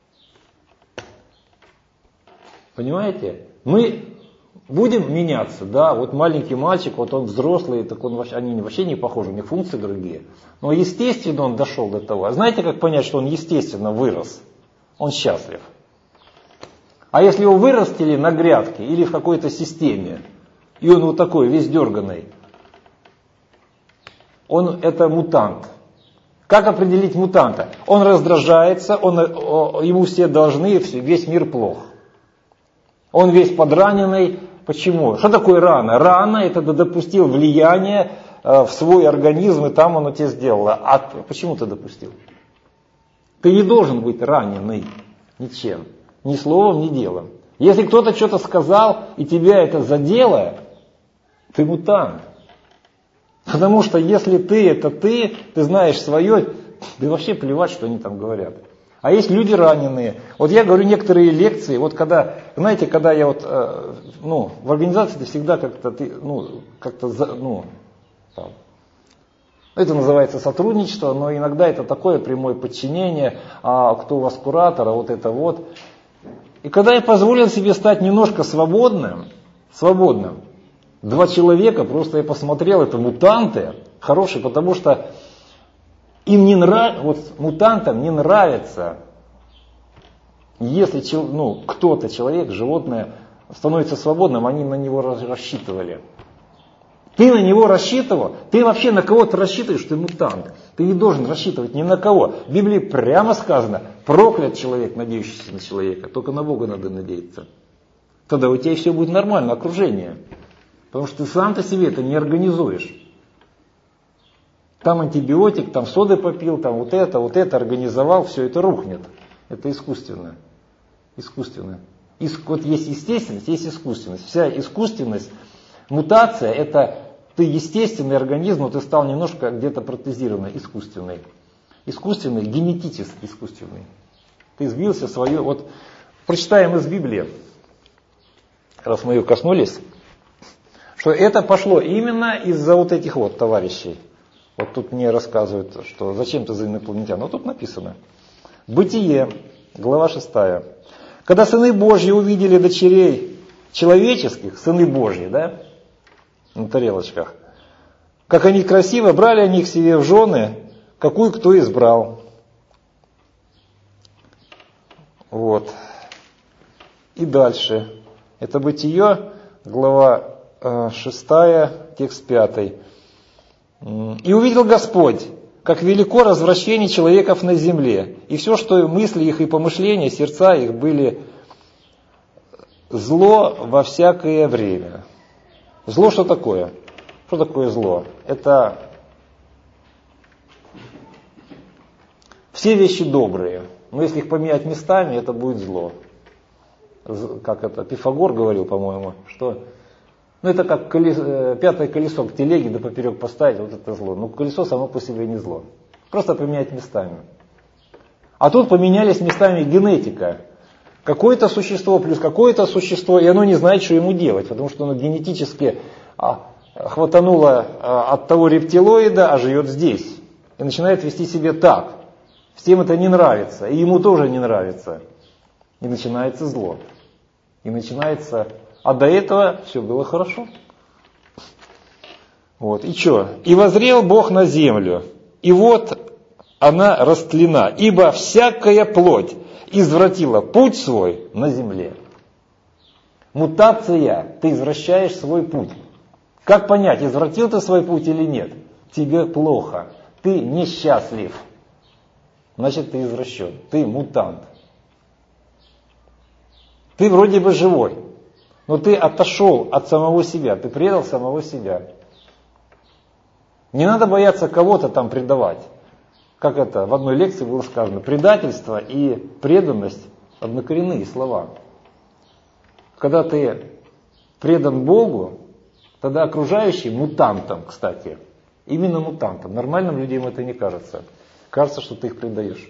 Понимаете? Мы будем меняться, да, вот маленький мальчик, вот он взрослый, так он, они вообще не похожи, у них функции другие. Но естественно он дошел до того. А знаете, как понять, что он естественно вырос? Он счастлив. А если его вырастили на грядке или в какой-то системе, и он вот такой, весь дерганый, он это мутант. Как определить мутанта? Он раздражается, он, ему все должны, весь мир плох. Он весь подраненный. Почему? Что такое рана? Рана это ты допустил влияние в свой организм, и там оно тебе сделало. А почему ты допустил? Ты не должен быть раненый ничем. Ни словом, ни делом. Если кто-то что-то сказал, и тебя это задело, ты мутант. Потому что если ты это ты, ты знаешь свое, ты вообще плевать, что они там говорят. А есть люди раненые. Вот я говорю некоторые лекции, вот когда, знаете, когда я вот, э, ну, в организации ты всегда как-то, ты, ну, как-то, ну, там, это называется сотрудничество, но иногда это такое прямое подчинение, а кто у вас куратор, а вот это вот. И когда я позволил себе стать немножко свободным, свободным, два человека, просто я посмотрел, это мутанты, хорошие, потому что им не нравится, вот мутантам не нравится, если ну, кто-то, человек, животное, становится свободным, они на него рассчитывали. Ты на него рассчитывал, ты вообще на кого-то рассчитываешь, ты мутант. Ты не должен рассчитывать ни на кого. В Библии прямо сказано, проклят человек, надеющийся на человека, только на Бога надо надеяться. Тогда у тебя все будет нормально, окружение. Потому что ты сам-то себе это не организуешь. Там антибиотик, там соды попил, там вот это, вот это организовал, все это рухнет. Это искусственно. Искусственно. Иск, вот есть естественность, есть искусственность. Вся искусственность, мутация, это ты естественный организм, но ты стал немножко где-то протезированный, искусственный. Искусственный, генетически искусственный. Ты сбился свое. Вот прочитаем из Библии, раз мы ее коснулись, что это пошло именно из-за вот этих вот товарищей. Вот тут мне рассказывают, что зачем ты за инопланетян. Вот тут написано. Бытие, глава шестая. Когда сыны Божьи увидели дочерей человеческих, сыны Божьи, да, на тарелочках, как они красиво, брали они их себе в жены, какую кто избрал. Вот. И дальше. Это Бытие, глава шестая, текст пятый. И увидел Господь, как велико развращение человеков на земле, и все, что мысли их и помышления, сердца их были зло во всякое время. Зло что такое? Что такое зло? Это все вещи добрые, но если их поменять местами, это будет зло. Как это, Пифагор говорил, по-моему, что... Ну это как колесо, пятое колесо к телеге, да поперек поставить, вот это зло. Но колесо само по себе не зло. Просто поменять местами. А тут поменялись местами генетика. Какое-то существо плюс какое-то существо, и оно не знает, что ему делать, потому что оно генетически хватануло от того рептилоида, а живет здесь. И начинает вести себя так. Всем это не нравится, и ему тоже не нравится. И начинается зло. И начинается... А до этого все было хорошо. Вот. И что? И воззрел Бог на землю. И вот она растлена, ибо всякая плоть извратила путь свой на земле. Мутация, ты извращаешь свой путь. Как понять, извратил ты свой путь или нет? Тебе плохо, ты несчастлив. Значит, ты извращен, ты мутант. Ты вроде бы живой, но ты отошел от самого себя, ты предал самого себя. Не надо бояться кого-то там предавать. Как это в одной лекции было сказано, предательство и преданность – однокоренные слова. Когда ты предан Богу, тогда окружающие мутантам, кстати, именно мутантам, нормальным людям это не кажется. Кажется, что ты их предаешь.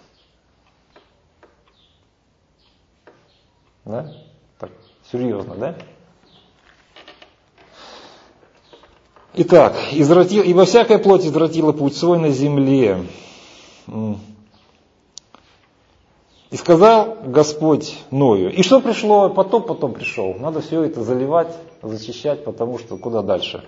Да? Так, серьезно, да? Итак, извратил, ибо всякая плоть извратила путь свой на земле. И сказал Господь Ною. И что пришло? Потоп потом пришел. Надо все это заливать, зачищать, потому что куда дальше?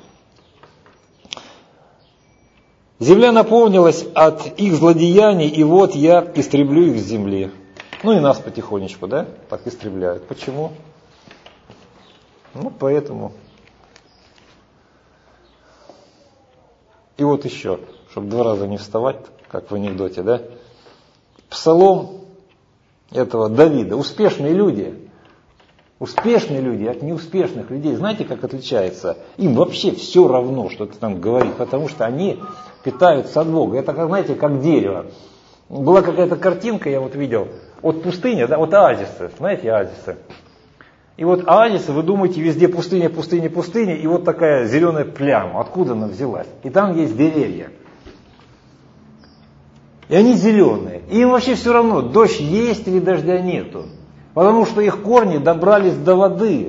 Земля наполнилась от их злодеяний, и вот я истреблю их с земли. Ну и нас потихонечку, да, так истребляют. Почему? Ну, поэтому. И вот еще, чтобы два раза не вставать, как в анекдоте, да. Псалом этого Давида. Успешные люди. Успешные люди от неуспешных людей. Знаете, как отличается? Им вообще все равно, что ты там говоришь, потому что они питаются от Бога. Это, как, знаете, как дерево. Была какая-то картинка, я вот видел, от пустыни, да, вот оазисы, знаете, оазисы. И вот оазисы, вы думаете, везде пустыня, пустыня, пустыня, и вот такая зеленая пляма, откуда она взялась? И там есть деревья. И они зеленые. И им вообще все равно, дождь есть или дождя нету. Потому что их корни добрались до воды.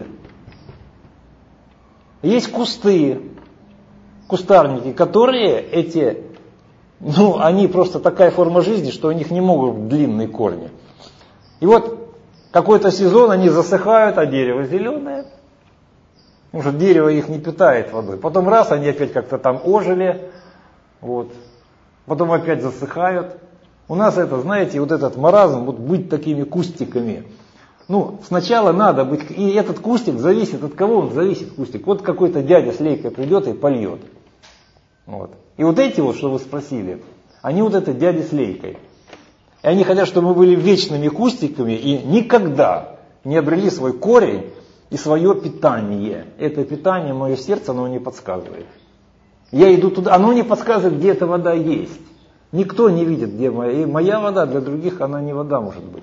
Есть кусты, кустарники, которые эти, ну, они просто такая форма жизни, что у них не могут быть длинные корни. И вот какой-то сезон они засыхают, а дерево зеленое. Потому что дерево их не питает водой. Потом раз, они опять как-то там ожили. Вот. Потом опять засыхают. У нас это, знаете, вот этот маразм, вот быть такими кустиками. Ну, сначала надо быть, и этот кустик зависит, от кого он зависит, кустик. Вот какой-то дядя с лейкой придет и польет. Вот. И вот эти вот, что вы спросили, они вот это дяди с лейкой. И они хотят, чтобы мы были вечными кустиками и никогда не обрели свой корень и свое питание. Это питание, мое сердце, оно не подсказывает. Я иду туда, оно не подсказывает, где эта вода есть. Никто не видит, где моя. И моя вода для других, она не вода может быть.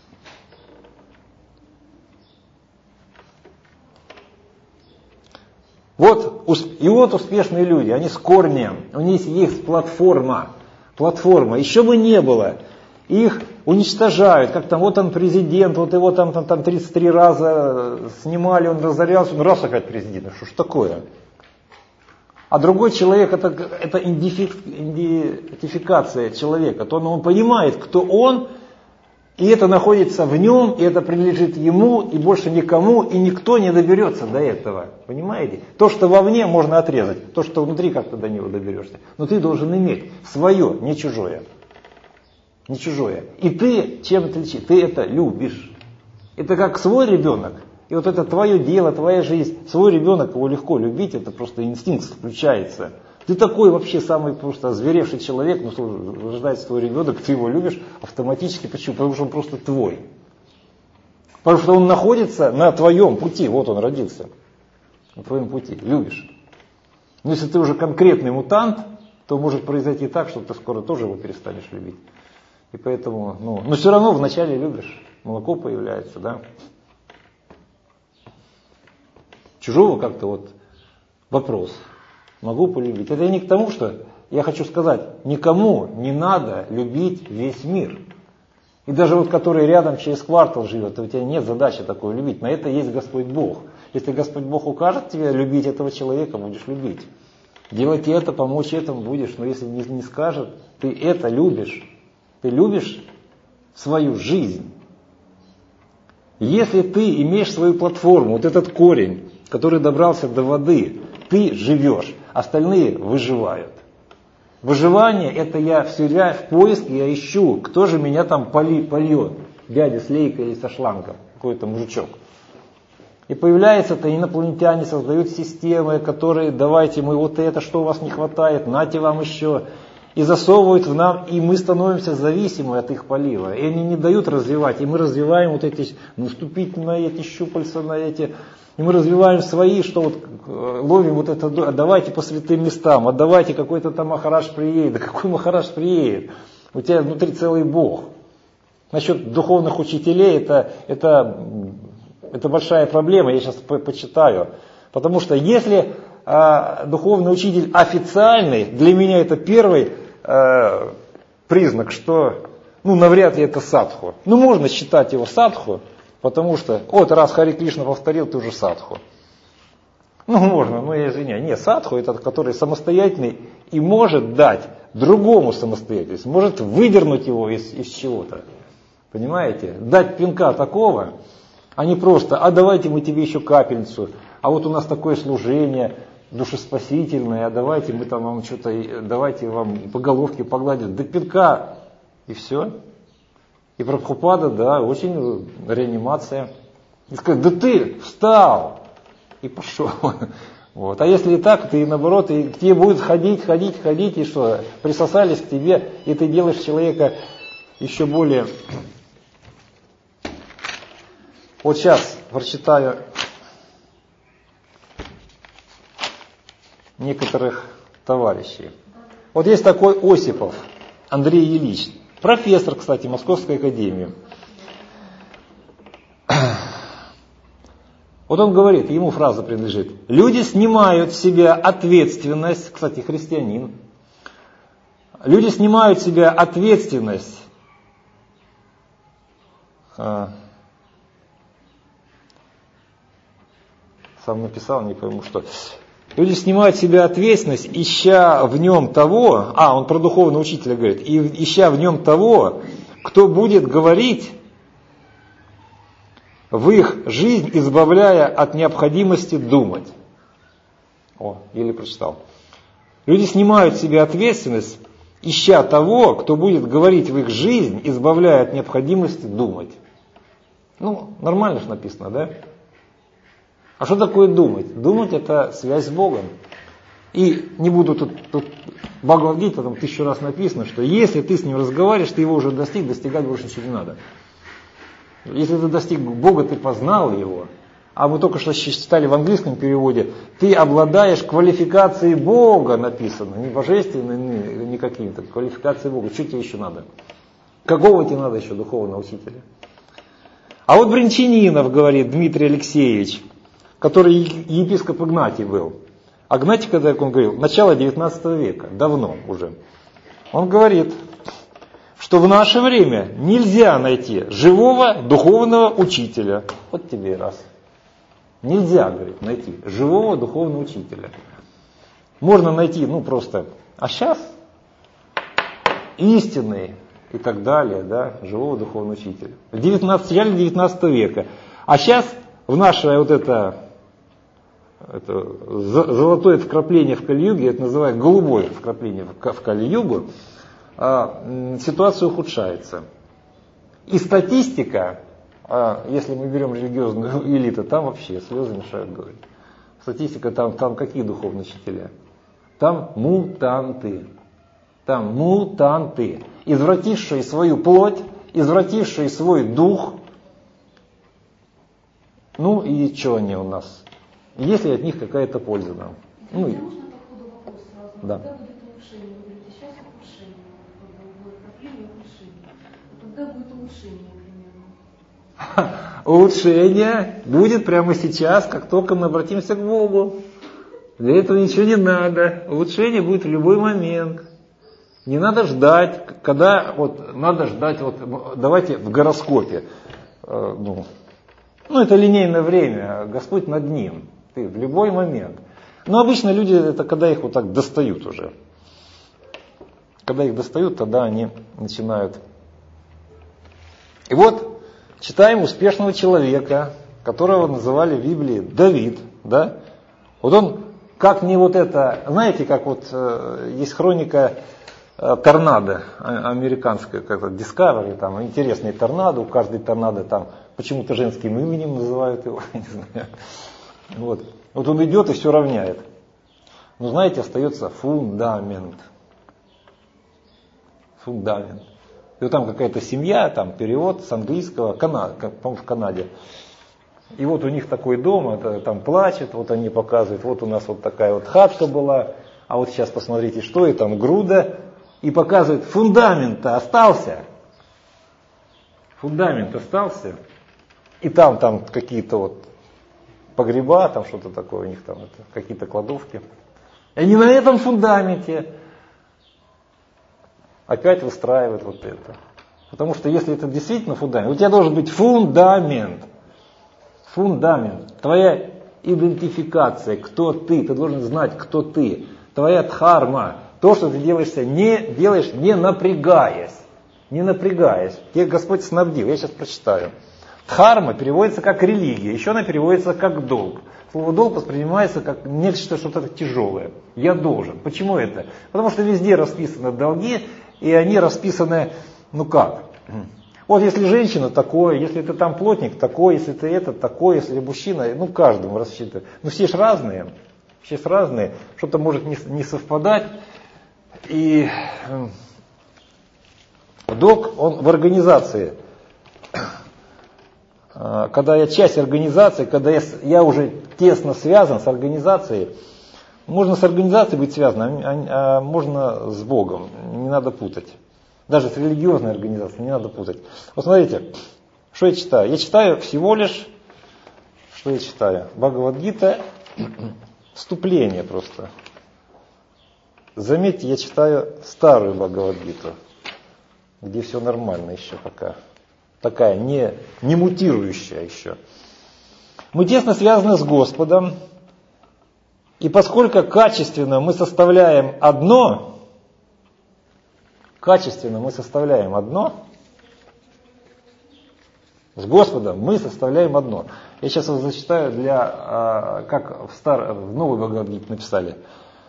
Вот, и вот успешные люди, они с корнем, у них есть платформа, платформа, еще бы не было, их уничтожают, как там, вот он президент, вот его там, там, там тридцать три раза снимали, он разорялся, он раз опять президент, что ж такое? А другой человек, это, это идентификация человека, то он, он понимает, кто он, и это находится в нем, и это принадлежит ему, и больше никому, и никто не доберется до этого. Понимаете? То, что вовне, можно отрезать. То, что внутри, как ты до него доберешься. Но ты должен иметь свое, не чужое. Не чужое. И ты чем отличишь? Ты это любишь. Это как свой ребенок. И вот это твое дело, твоя жизнь. Свой ребенок, его легко любить, это просто инстинкт включается. Ты такой вообще самый просто озверевший человек, ну что, рождается твой ребенок, ты его любишь автоматически. Почему? Потому что он просто твой. Потому что он находится на твоем пути, вот он родился. На твоем пути, любишь. Но если ты уже конкретный мутант, то может произойти так, что ты скоро тоже его перестанешь любить. И поэтому, ну, но все равно вначале любишь. Молоко появляется, да. Чужого как-то вот вопрос. Могу полюбить. Это не к тому, что я хочу сказать, никому не надо любить весь мир. И даже вот который рядом через квартал живет, у тебя нет задачи такой любить. На это есть Господь Бог. Если Господь Бог укажет тебе любить этого человека, будешь любить. Делать это, помочь этому будешь. Но если не, не скажет, ты это любишь. Ты любишь свою жизнь. Если ты имеешь свою платформу, вот этот корень, который добрался до воды, ты живешь, остальные выживают. Выживание — это я все время в поиске, я ищу, кто же меня там поли, польет. Дядя с лейкой или со шлангом, какой-то мужичок. И появляются-то инопланетяне, создают системы, которые, давайте мы вот это, что у вас не хватает, нате вам еще. И засовывают в нам, и мы становимся зависимы от их полива. И они не дают развивать, и мы развиваем вот эти, наступить на эти щупальца, на эти, и мы развиваем свои, что вот ловим вот это, давайте по святым местам, отдавайте какой-то там Махарадж приедет. Да какой Махарадж приедет? У тебя внутри целый Бог. Насчет духовных учителей, это, это, это большая проблема, я сейчас по почитаю. Потому что если э, духовный учитель официальный, для меня это первый э, признак, что ну, навряд ли это садху. Ну, можно считать его садху, потому что вот раз Хари Кришна повторил, ты уже садху. Ну, можно, но я извиняюсь. Нет, садху — это который самостоятельный и может дать другому самостоятельность, может выдернуть его из, из чего-то. Понимаете? Дать пинка такого, а не просто, а давайте мы тебе еще капельницу, а вот у нас такое служение душеспасительное, а давайте мы там вам что-то, давайте вам по головке погладить, до пинка, и все. И Прабхупада, да, очень реанимация. И сказать, да ты встал, и пошел. Вот. А если и так, ты наоборот, и к тебе будут ходить, ходить, ходить, и что, присосались к тебе, и ты делаешь человека еще более... Вот сейчас прочитаю некоторых товарищей. Вот есть такой Осипов Андрей Ильич, профессор, кстати, Московской академии. Вот он говорит, ему фраза принадлежит: люди снимают с себя ответственность, кстати, христианин, люди снимают с себя ответственность сам написал, не пойму что. Люди снимают с себя ответственность, ища в нем того, а, он про духовного учителя говорит, и ища в нем того, кто будет говорить в их жизнь, избавляя от необходимости думать. О, еле прочитал. Люди снимают с себя ответственность, ища того, кто будет говорить в их жизнь, избавляя от необходимости думать. Ну, нормально же написано, да? А что такое думать? Думать — это связь с Богом. И не буду тут, тут Бхагавад-гита, там тысячу раз написано, что если ты с ним разговариваешь, ты его уже достиг, достигать больше ничего не надо. Если ты достиг Бога, ты познал его. А мы только что читали в английском переводе, ты обладаешь квалификацией Бога, написано, не божественной, не, не какими-то, квалификацией Бога. Что тебе еще надо? Какого тебе надо еще духовного учителя? А вот Бринчанинов, говорит Дмитрий Алексеевич, который епископ Игнатий был. А Игнатий, когда он говорил, начало девятнадцатого века, давно уже, он говорит, что в наше время нельзя найти живого духовного учителя. Вот тебе и раз. Нельзя, говорит, найти живого духовного учителя. Можно найти, ну просто, а сейчас истинный и так далее, да, живого духовного учителя. В начале девятнадцатого века. А сейчас в наше вот это, это золотое вкрапление в Кали-юге, это называют голубое вкрапление в Кали-югу, ситуация ухудшается. И статистика, если мы берем религиозную элиту, там вообще слезы мешают говорить. Статистика, там, там какие духовные учителя? Там мутанты. Там мутанты, извратившие свою плоть, извратившие свой дух. Ну и что они у нас? Есть ли от них какая-то польза нам? Ну, можно по ходу вопрос сразу? Да. Когда будет улучшение? Вы говорите, сейчас ухудшение, будет продление, улучшение. А когда будет улучшение примерно? Улучшение будет прямо сейчас, как только мы обратимся к Богу. Для этого ничего не надо. Улучшение будет в любой момент. Не надо ждать, когда вот надо ждать, вот давайте в гороскопе. Э, ну, ну, это линейное время, Господь над ним. Ты в любой момент. Но обычно люди, это когда их вот так достают уже. Когда их достают, тогда они начинают. И вот читаем успешного человека, которого называли в Библии Давид. Да? Вот он как не вот это, знаете, как вот э, есть хроника э, торнадо, а, американская, как-то Discovery, там интересные торнадо, у каждой торнадо там почему-то женским именем называют его, не знаю. Вот. Вот он идет и все равняет. Но знаете, остается фундамент. Фундамент. И вот там какая-то семья, там перевод с английского, Канада, по-моему, в Канаде. И вот у них такой дом, это, там плачет, вот они показывают, вот у нас вот такая вот хатка была, а вот сейчас посмотрите, что, и там груда, и показывают, фундамент-то остался. Фундамент остался. И там, там какие-то вот погреба, там что-то такое у них там, это, какие-то кладовки. И они на этом фундаменте опять выстраивают вот это. Потому что если это действительно фундамент, у тебя должен быть фундамент. Фундамент. Твоя идентификация, кто ты. Ты должен знать, кто ты. Твоя дхарма. То, что ты делаешься, не, делаешь, не напрягаясь. Не напрягаясь. Тебе Господь снабдил. Я сейчас прочитаю. Дхарма переводится как религия. Еще она переводится как долг. Слово долг воспринимается как нечто что-то тяжелое. Я должен. Почему это? Потому что везде расписаны долги. И они расписаны, ну как? Вот если женщина такое, если ты там плотник такой, если ты это такой, если мужчина, ну каждому рассчитывает. Ну все же разные, все же разные, что-то может не, не совпадать. И долг, он в организации. Когда я часть организации, когда я, я уже тесно связан с организацией, можно с организацией быть связанным, а, а можно с Богом, не надо путать. Даже с религиозной организацией не надо путать. Вот смотрите, что я читаю? Я читаю всего лишь, что я читаю? Бхагавад-гита, вступление просто. Заметьте, я читаю старую Бхагавад-гиту, где все нормально еще пока. Такая не, не мутирующая еще. Мы тесно связаны с Господом. И поскольку качественно мы составляем одно, качественно мы составляем одно, с Господом мы составляем одно. Я сейчас вас зачитаю, для, как в, стар, в новой Бхагавад-гите написали.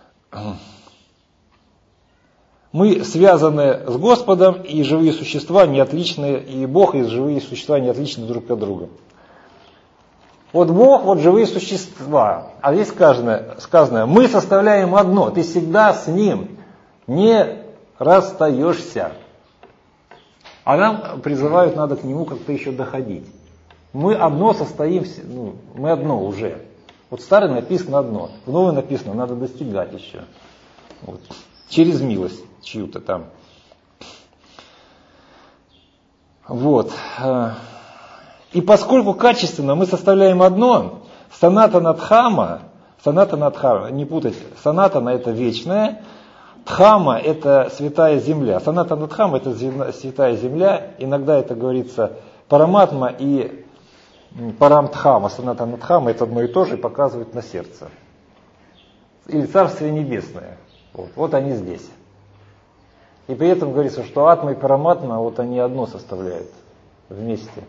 Мы связаны с Господом, и живые существа не отличны, и Бог и живые существа не отличны друг от друга. Вот Бог, вот живые существа. А здесь сказано, сказано, мы составляем одно, ты всегда с Ним не расстаешься. А нам призывают, надо к Нему как-то еще доходить. Мы одно состоим, ну, мы одно уже. Вот в старой написано одно, в новой написано, надо достигать еще. Вот. Через милость чью-то там. Вот. И поскольку качественно мы составляем одно, санатана дхамма, санатана дхамма, не путать, санатана это вечное, дхамма это святая земля. Санатана дхамма это святая земля, иногда это говорится параматма и парамдхамма, санатана дхамма это одно и то же и показывает на сердце. Или Царствие Небесное. Вот, вот они здесь. И при этом говорится, что атма и параматма, вот они одно составляют вместе.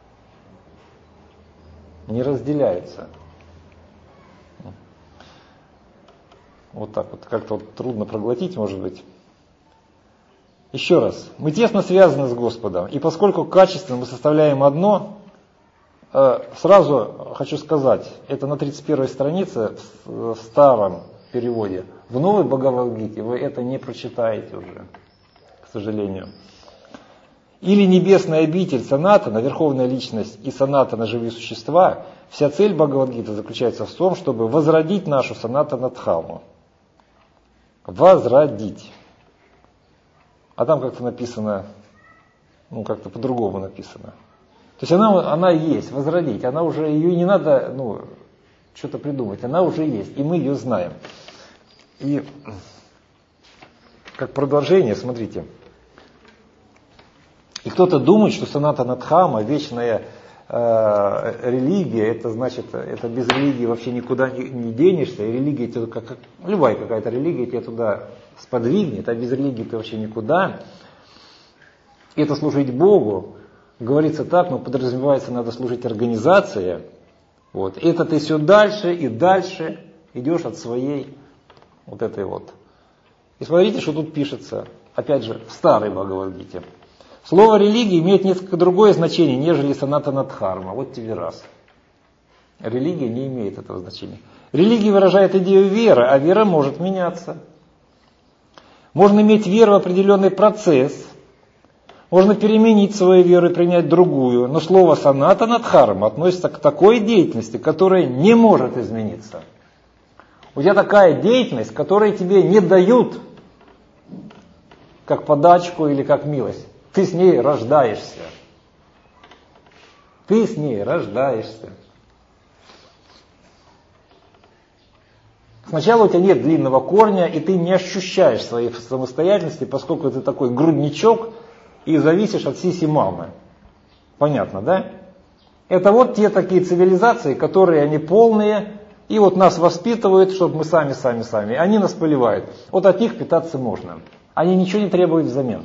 Не разделяются. Вот так вот, как-то вот трудно проглотить, может быть. Еще раз, мы тесно связаны с Господом, и поскольку качественно мы составляем одно, сразу хочу сказать, это на тридцать первой странице в старом переводе. В новой Бхагавад-гите вы это не прочитаете уже, к сожалению. Или небесная обитель Санатана, верховная личность и Санатана живые существа, вся цель Бхагавад-гиты заключается в том, чтобы возродить нашу Санатана Дхамму. Возродить. А там как-то написано, ну как-то по-другому написано. То есть она, она есть, возродить. Она уже, ее не надо, ну, что-то придумать. Она уже есть, и мы ее знаем. И как продолжение, смотрите. И кто-то думает, что Санатана Дхамма, вечная э, религия, это значит, это без религии вообще никуда не, не денешься, и религия, тебе, как, как, любая какая-то религия тебя туда сподвигнет, а без религии ты вообще никуда. И это служить Богу, говорится так, но подразумевается, надо служить организации. Вот. И это ты все дальше и дальше, идешь от своей вот этой вот. И смотрите, что тут пишется, опять же, в старой Бхагавад-гите. Слово религия имеет несколько другое значение, нежели санатана дхарма. Вот тебе раз. Религия не имеет этого значения. Религия выражает идею веры, а вера может меняться. Можно иметь веру в определенный процесс, можно переменить свою веру и принять другую, но слово санатана дхарма относится к такой деятельности, которая не может измениться. У тебя такая деятельность, которой тебе не дают как подачку или как милость. Ты с ней рождаешься. Ты с ней рождаешься. Сначала у тебя нет длинного корня, и ты не ощущаешь своей самостоятельности, поскольку ты такой грудничок и зависишь от сиси мамы. Понятно, да? Это вот те такие цивилизации, которые они полные, и вот нас воспитывают, чтобы мы сами, сами, сами. Они нас поливают. Вот от них питаться можно. Они ничего не требуют взамен.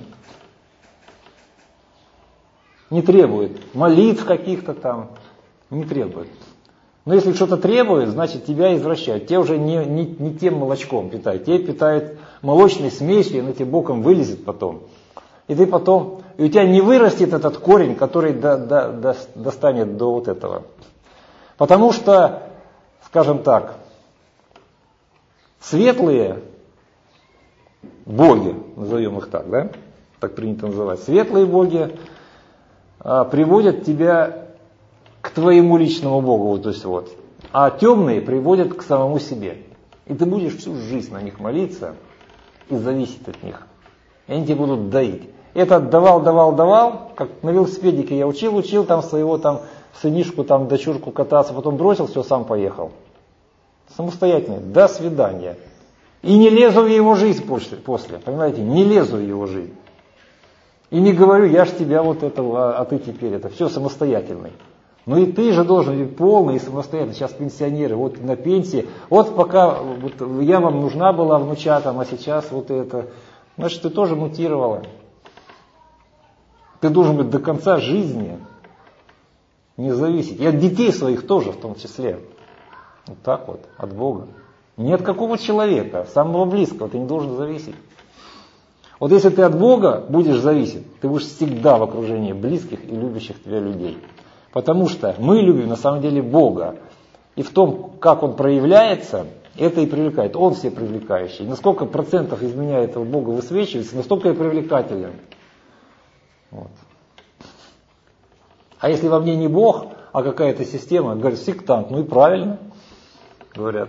Не требуют молитв каких-то там. Не требуют. Но если что-то требует, значит тебя извращают. Те уже не, не, не тем молочком питают. Те питают молочной смесью, и она тебе боком вылезет потом. И ты потом, и у тебя не вырастет этот корень, который до, до, до, достанет до вот этого. Потому что, скажем так, светлые боги, назовем их так, да? Так принято называть. Светлые боги а, приводят тебя к твоему личному Богу, вот, то есть вот. А темные приводят к самому себе. И ты будешь всю жизнь на них молиться и зависеть от них. И они тебе будут доить. Это давал, давал, давал, как на велосипедике я учил, учил там своего там сынишку, там дочурку кататься, потом бросил, все, сам поехал. Самостоятельно. До свидания. И не лезу в его жизнь после, после, понимаете, не лезу в его жизнь. И не говорю, я ж тебя вот этого, а ты теперь это, все самостоятельный. Ну и ты же должен быть полный и самостоятельный. Сейчас пенсионеры, вот на пенсии, вот пока вот я вам нужна была внучатам, а сейчас вот это. Значит, ты тоже мутировала. Ты должен быть до конца жизни не зависеть. И от детей своих тоже в том числе. Вот так вот, от Бога. Не от какого человека, самого близкого ты не должен зависеть. Вот если ты от Бога будешь зависеть, ты будешь всегда в окружении близких и любящих тебя людей. Потому что мы любим на самом деле Бога. И в том, как Он проявляется, это и привлекает. Он все привлекающий. Насколько процентов из меня этого Бога высвечивается, настолько я привлекателен. Вот. А если во мне не Бог, а какая-то система, говорят, сектант, ну и правильно, говорят.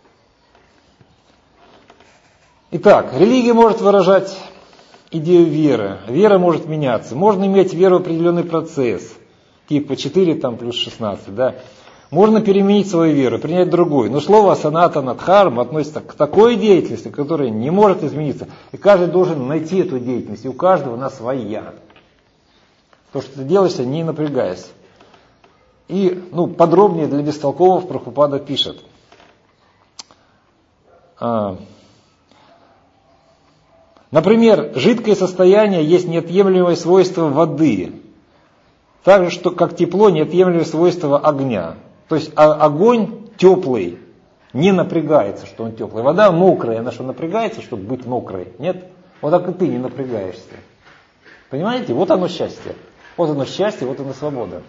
Итак, религия может выражать идею веры. Вера может меняться. Можно иметь веру в определенный процесс. Типа четыре там, плюс шестнадцать, да. Можно переменить свою веру, принять другую. Но слово санатана дхарма относится к такой деятельности, которая не может измениться. И каждый должен найти эту деятельность. И у каждого она своя. То, что ты делаешь, не напрягаясь. И ну, подробнее для бестолковых Прабхупада пишет. А, например, жидкое состояние есть неотъемлемое свойство воды. Так же, что, как тепло, неотъемлемое свойство огня. То есть а, огонь теплый, не напрягается, что он теплый. Вода мокрая, она что, напрягается, чтобы быть мокрой? Нет? Вот так и ты не напрягаешься. Понимаете? Вот оно счастье. Вот оно счастье, вот оно свобода.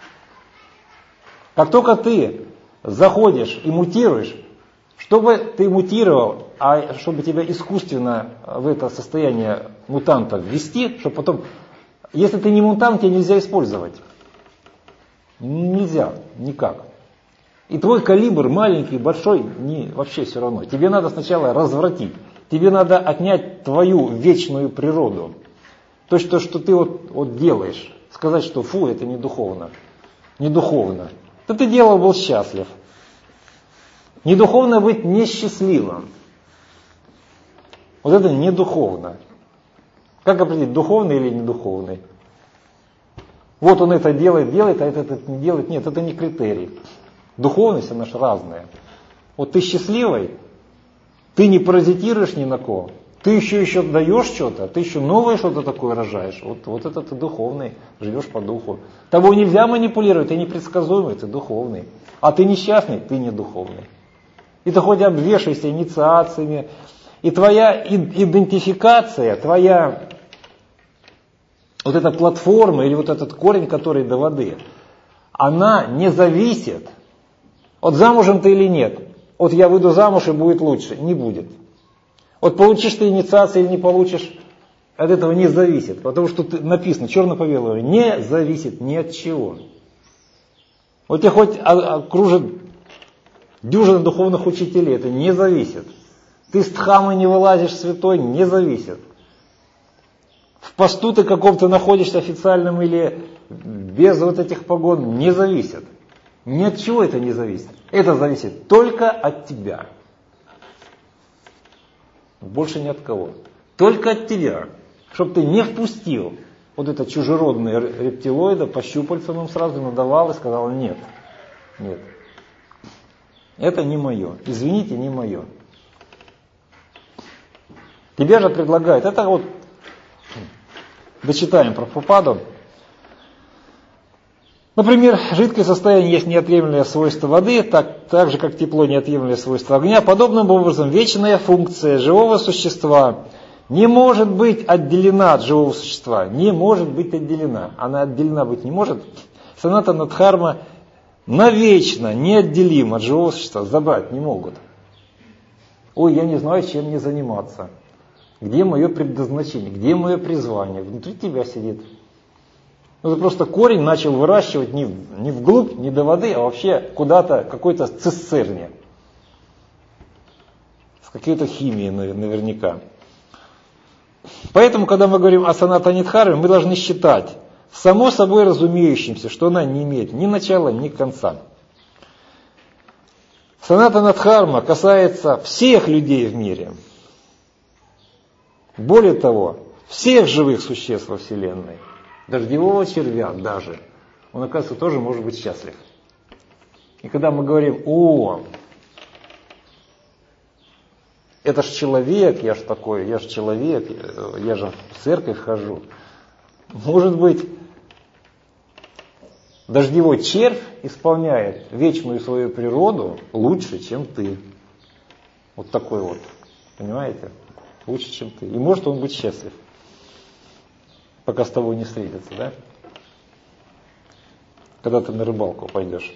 Как только ты заходишь и мутируешь, чтобы ты мутировал, а чтобы тебя искусственно в это состояние мутанта ввести, чтобы потом... Если ты не мутант, тебя нельзя использовать. Нельзя, никак. И твой калибр маленький, большой, не, вообще все равно. Тебе надо сначала развратить. Тебе надо отнять твою вечную природу. То, что, что ты вот, вот делаешь. Сказать, что фу, это не духовно. Не духовно. Да ты делал, был счастлив. Не духовно быть несчастливым. Вот это не духовно. Как определить, духовный или недуховный? Вот он это делает, делает, а этот это не делает. Нет, это не критерий. Духовность, она же разная. Вот ты счастливый, ты не паразитируешь ни на кого. Ты еще, еще даешь что-то, ты еще новое что-то такое рожаешь. Вот, вот это ты духовный, живешь по духу. Тобой нельзя манипулировать, ты непредсказуемый, ты духовный. А ты несчастный, ты не духовный. И ты хоть обвешайся инициациями. И твоя идентификация, твоя вот эта платформа или вот этот корень, который до воды, она не зависит от замужем ты или нет. Вот я выйду замуж и будет лучше. Не будет. Вот получишь ты инициацию или не получишь, от этого не зависит. Потому что тут написано, черно по белому, не зависит ни от чего. Вот тебе хоть окружит дюжина духовных учителей, это не зависит. Ты с дхамы не вылазишь святой, не зависит. В посту ты каком-то находишься официальном или без вот этих погон, не зависит. Ни от чего это не зависит. Это зависит только от тебя. Больше ни от кого. Только от тебя. Чтобы ты не впустил вот это чужеродное рептилоида, по щупальцам им сразу надавал и сказал: нет, нет. Это не мое. Извините, не мое. Тебе же предлагают. Это вот, дочитаем про Прабхупаду. Например, жидкое состояние есть неотъемлемое свойство воды, так, так же как тепло неотъемлемое свойство огня. Подобным образом вечная функция живого существа не может быть отделена от живого существа. Не может быть отделена. Она отделена быть не может. Санатана Дхарма навечно неотделима от живого существа. Забрать не могут. Ой, я не знаю, чем мне заниматься. Где мое предназначение? Где мое призвание? Внутри тебя сидит. Ну, это просто корень начал выращивать не, не вглубь, не до воды, а вообще куда-то, какой-то цистерне. С какой-то химией наверняка. Поэтому, когда мы говорим о Санатане Дхарме, мы должны считать само собой разумеющимся, что она не имеет ни начала, ни конца. Санатана Дхарма касается всех людей в мире. Более того, всех живых существ во Вселенной. Дождевого червя даже, он, оказывается, тоже может быть счастлив. И когда мы говорим: о, это ж человек, я ж такой, я ж человек, я же в церковь хожу. Может быть, дождевой червь исполняет вечную свою природу лучше, чем ты. Вот такой вот, понимаете? Лучше, чем ты. И может он быть счастлив. Пока с тобой не встретится, да? Когда ты на рыбалку пойдешь.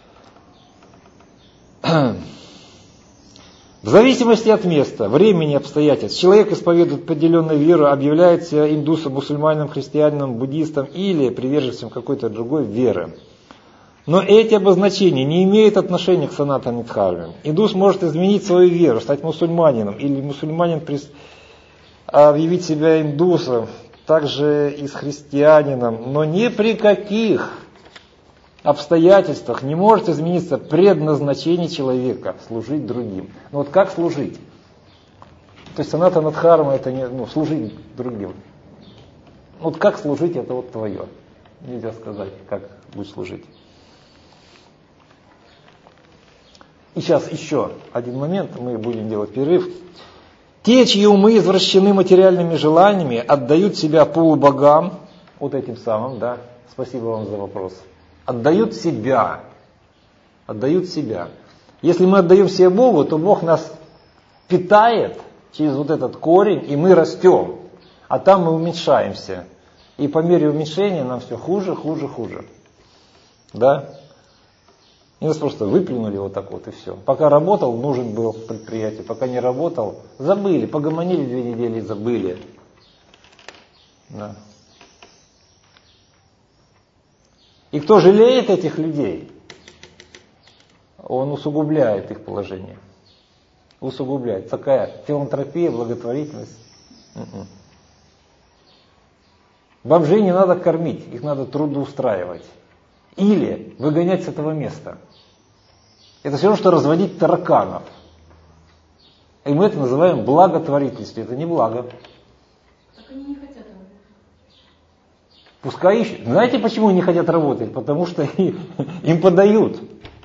В зависимости от места, времени, обстоятельств, человек исповедует определенную веру, объявляет себя индусом, мусульманином, христианином, буддистом или приверженцем какой-то другой веры. Но эти обозначения не имеют отношения к Санатане Дхарме. Индус может изменить свою веру, стать мусульманином, или мусульманин объявить себя индусом, также и с христианином, но ни при каких обстоятельствах не может измениться предназначение человека служить другим. Ну вот как служить? То есть Санатана Дхарма это не ну, служить другим. Вот как служить, это вот твое. Нельзя сказать, как будешь служить. И сейчас еще один момент, мы будем делать перерыв. Те, чьи умы извращены материальными желаниями, отдают себя полубогам, вот этим самым, да, спасибо вам за вопрос, отдают себя, отдают себя. Если мы отдаем себя Богу, то Бог нас питает через вот этот корень, и мы растем, а там мы уменьшаемся. И по мере уменьшения нам все хуже, хуже, хуже. Да? И нас просто выплюнули вот так вот и все. Пока работал, нужен был предприятие. Пока не работал, забыли. Погомонили две недели, забыли. Да. И кто жалеет этих людей, он усугубляет их положение. Усугубляет. Такая филантропия, благотворительность. У-у. Бомжей не надо кормить, их надо трудоустраивать. Или выгонять с этого места. Это все равно, что разводить тараканов. И мы это называем благотворительностью. Это не благо. Так они не хотят работать. Пускай ищут. Знаете, почему они не хотят работать? Потому что им подают.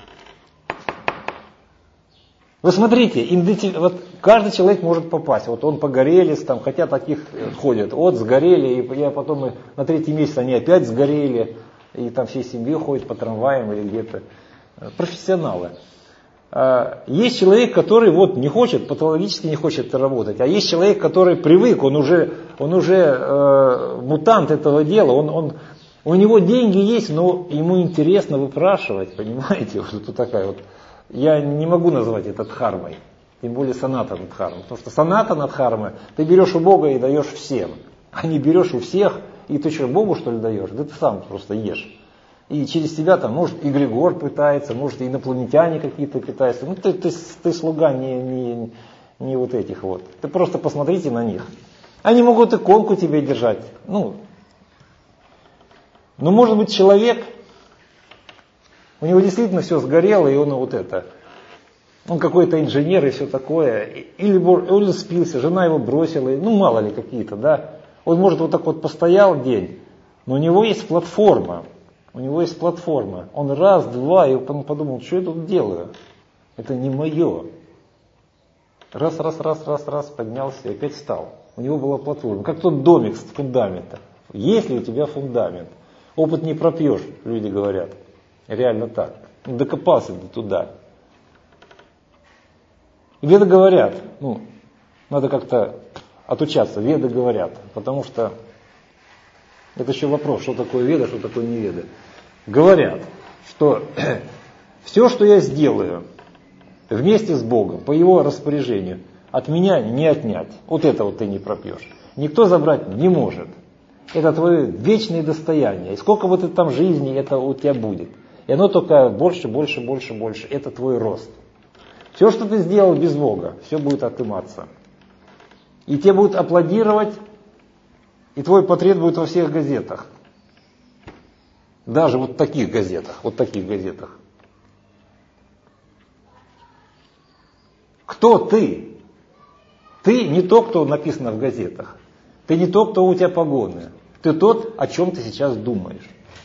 Вы смотрите, вот каждый человек может попасть. Вот он погорелец, там, хотя таких ходят. Вот сгорели, и я потом на третий месяц они опять сгорели. И там всей семьей ходят по трамваям или где-то. Профессионалы. есть человек, который вот не хочет, патологически не хочет работать, а есть человек, который привык, он уже, он уже э, мутант этого дела, он, он, у него деньги есть, но ему интересно выпрашивать, понимаете, вот тут такая вот, я не могу назвать это дхармой, тем более санатана дхарма, потому что санатана дхарма ты берешь у Бога и даешь всем, а не берешь у всех, и ты что, Богу что ли даешь, да ты сам просто ешь. И через тебя там, может, и Григор пытается, может, и инопланетяне какие-то пытаются. Ну, ты, ты, ты слуга не, не, не вот этих вот. Ты просто посмотрите на них. Они могут иконку тебе держать. Ну, но может быть человек, у него действительно все сгорело, и он вот это. Он какой-то инженер и все такое. Или он спился, жена его бросила. Ну, мало ли какие-то, да. Он, может, вот так вот постоял день, но у него есть платформа. У него есть платформа. Он раз, два, и он подумал, что я тут делаю? Это не мое. Раз, раз, раз, раз, раз, поднялся и опять встал. У него была платформа. Как тот домик с фундамента. Есть ли у тебя фундамент? Опыт не пропьешь, люди говорят. Реально так. Докопался ты туда. Веды говорят, ну, надо как-то отучаться. Веды говорят, потому что это еще вопрос, что такое веда, что такое неведа. Говорят, что все, что я сделаю вместе с Богом, по Его распоряжению, от меня не отнять. Вот это вот ты не пропьешь. Никто забрать не может. Это твое вечное достояние. И сколько вот ты там жизни, это у тебя будет. И оно только больше, больше, больше, больше. Это твой рост. Все, что ты сделал без Бога, все будет отыматься. И тебе будут аплодировать, и твой портрет будет во всех газетах. Даже вот в таких газетах, вот таких газетах. Кто ты? Ты не то, кто написано в газетах. Ты не то, кто у тебя погоны. Ты тот, о чем ты сейчас думаешь.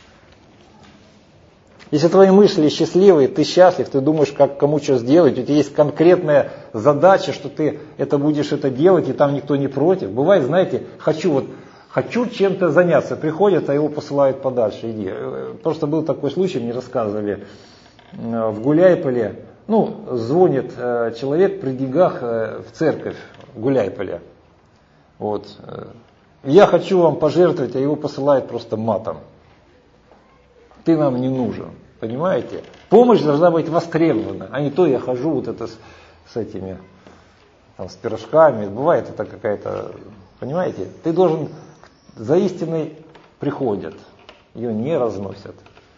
Если твои мысли счастливые, ты счастлив, ты думаешь, как кому что сделать, у тебя есть конкретная задача, что ты это будешь это делать, и там никто не против. Бывает, знаете, хочу вот Хочу чем-то заняться, приходят, а его посылают подальше, иди. Просто был такой случай, мне рассказывали, в Гуляйполе, ну, звонит человек при деньгах в церковь Гуляйполя. Вот. Я хочу вам пожертвовать, а его посылают просто матом. Ты нам не нужен, понимаете? Помощь должна быть востребована, а не то я хожу вот это с, с этими, там, с пирожками, бывает это какая-то, понимаете? Ты должен... За истиной приходят, ее не разносят.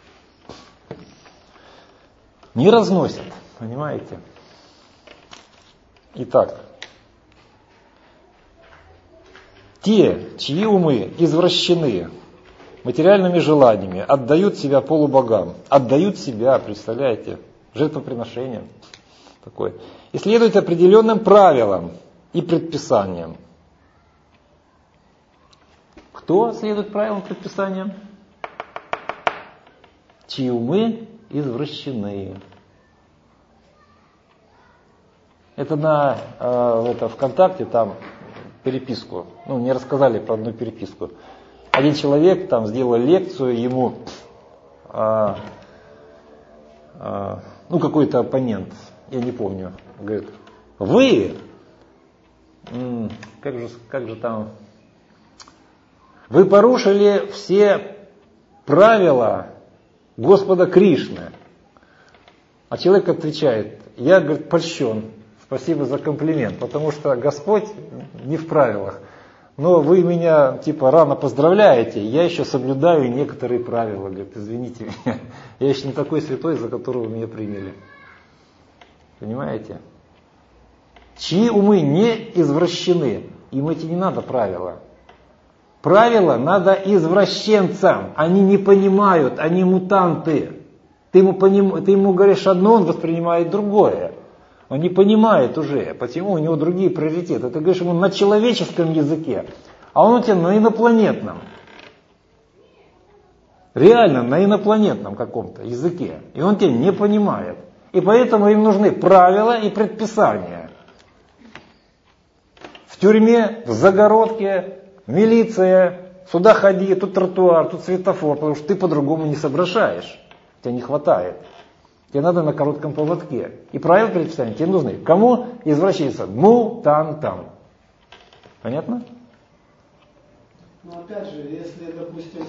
Не разносят, понимаете? Итак, те, чьи умы извращены материальными желаниями, отдают себя полубогам, отдают себя, представляете, жертвоприношением такое, и следуют определенным правилам и предписаниям. Кто следует правилам и предписаниям? Чьи умы извращены. Это на э, это, ВКонтакте там переписку. Ну, мне рассказали про одну переписку. Один человек там сделал лекцию, ему э, э, ну какой-то оппонент, я не помню, говорит, вы, м, как же, как же там, вы порушили все правила Господа Кришны. А человек отвечает, я, говорит, польщен, спасибо за комплимент, потому что Господь не в правилах. Но вы меня типа рано поздравляете, я еще соблюдаю некоторые правила. Говорит, извините меня, я еще не такой святой, за которого меня приняли. Понимаете? Чьи умы не извращены, им эти не надо правила. Правила надо извращенцам, они не понимают, они мутанты. Ты ему, поним... Ты ему говоришь одно, он воспринимает другое. Он не понимает уже, почему у него другие приоритеты. Ты говоришь ему на человеческом языке, а он у тебя на инопланетном. Реально на инопланетном каком-то языке. И он тебя не понимает. И поэтому им нужны правила и предписания. В тюрьме, в загородке, милиция, сюда ходи, тут тротуар, тут светофор, потому что ты по-другому не соображаешь. Тебя не хватает. Тебе надо на коротком поводке. И правила предписания тебе нужны. Кому извращаться? Мутантам. Понятно? Но опять же, если, допустим,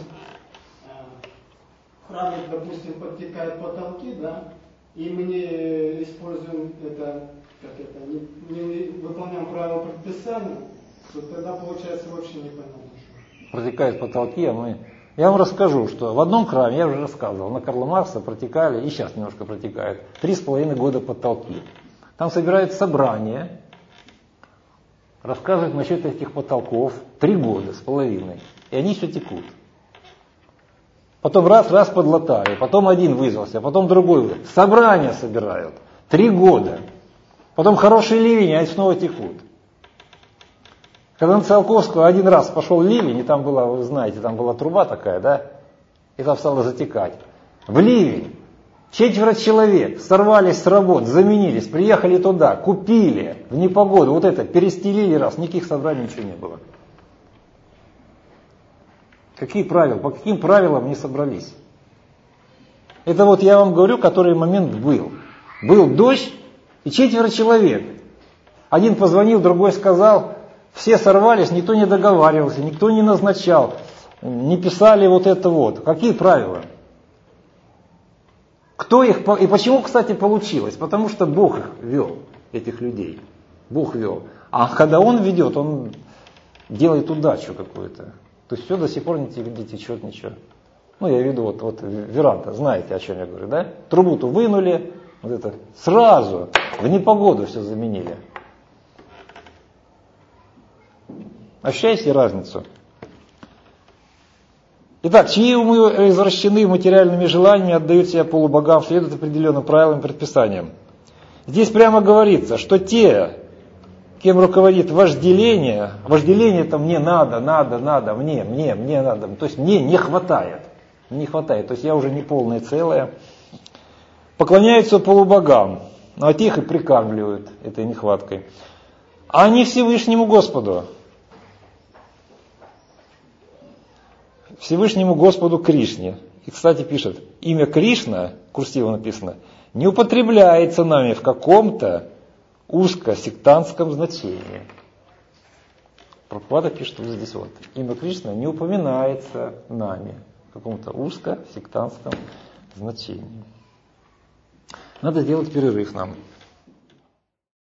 в храме, допустим, подтекают потолки, да, и мы не используем это, как это, не, не выполняем правила предписания, то тогда получается вообще непонятно. Протекают потолки, а мы... Я вам расскажу, что в одном храме, я уже рассказывал, на Карла Маркса протекали, и сейчас немножко протекают, три с половиной года потолки. Там собирают собрания, рассказывают насчет этих потолков три года с половиной, и они все текут. Потом раз-раз подлатали, потом один вызвался, потом другой. Собрания собирают, три года. Потом хороший ливень, а они снова текут. Когда на Циолковского один раз пошел ливень, и там была, вы знаете, там была труба такая, да, и там стало затекать. В ливень четверо человек сорвались с работ, заменились, приехали туда, купили в непогоду, вот это, перестелили раз, никаких собраний, ничего не было. Какие правила, по каким правилам не собрались? Это вот я вам говорю, который момент был. Был дождь, и четверо человек. Один позвонил, другой сказал... Все сорвались, никто не договаривался, никто не назначал, не писали вот это вот. Какие правила? Кто их, и почему, кстати, получилось? Потому что Бог их вел, этих людей. Бог вел. А когда Он ведет, Он делает удачу какую-то. То есть все до сих пор не течет ничего. Ну, я веду вот, вот веранда, знаете, о чем я говорю, да? Трубу-то вынули, вот это сразу, в непогоду все заменили. Ощущаете разницу? Итак, чьи умы извращены материальными желаниями, отдают себя полубогам, следуют определенным правилам и предписаниям. Здесь прямо говорится, что те, кем руководит вожделение, вожделение это мне надо, надо, надо, мне, мне, мне надо, то есть мне не хватает, не хватает, то есть я уже не полное целое, поклоняются полубогам, а тех и прикармливают этой нехваткой, а не Всевышнему Господу. Всевышнему Господу Кришне. И, кстати, пишет, имя Кришна, курсиво написано, не употребляется нами в каком-то узко-сектантском значении. Прабхупада пишет вот здесь вот, имя Кришна не упоминается нами в каком-то узко-сектантском значении. Надо сделать перерыв нам.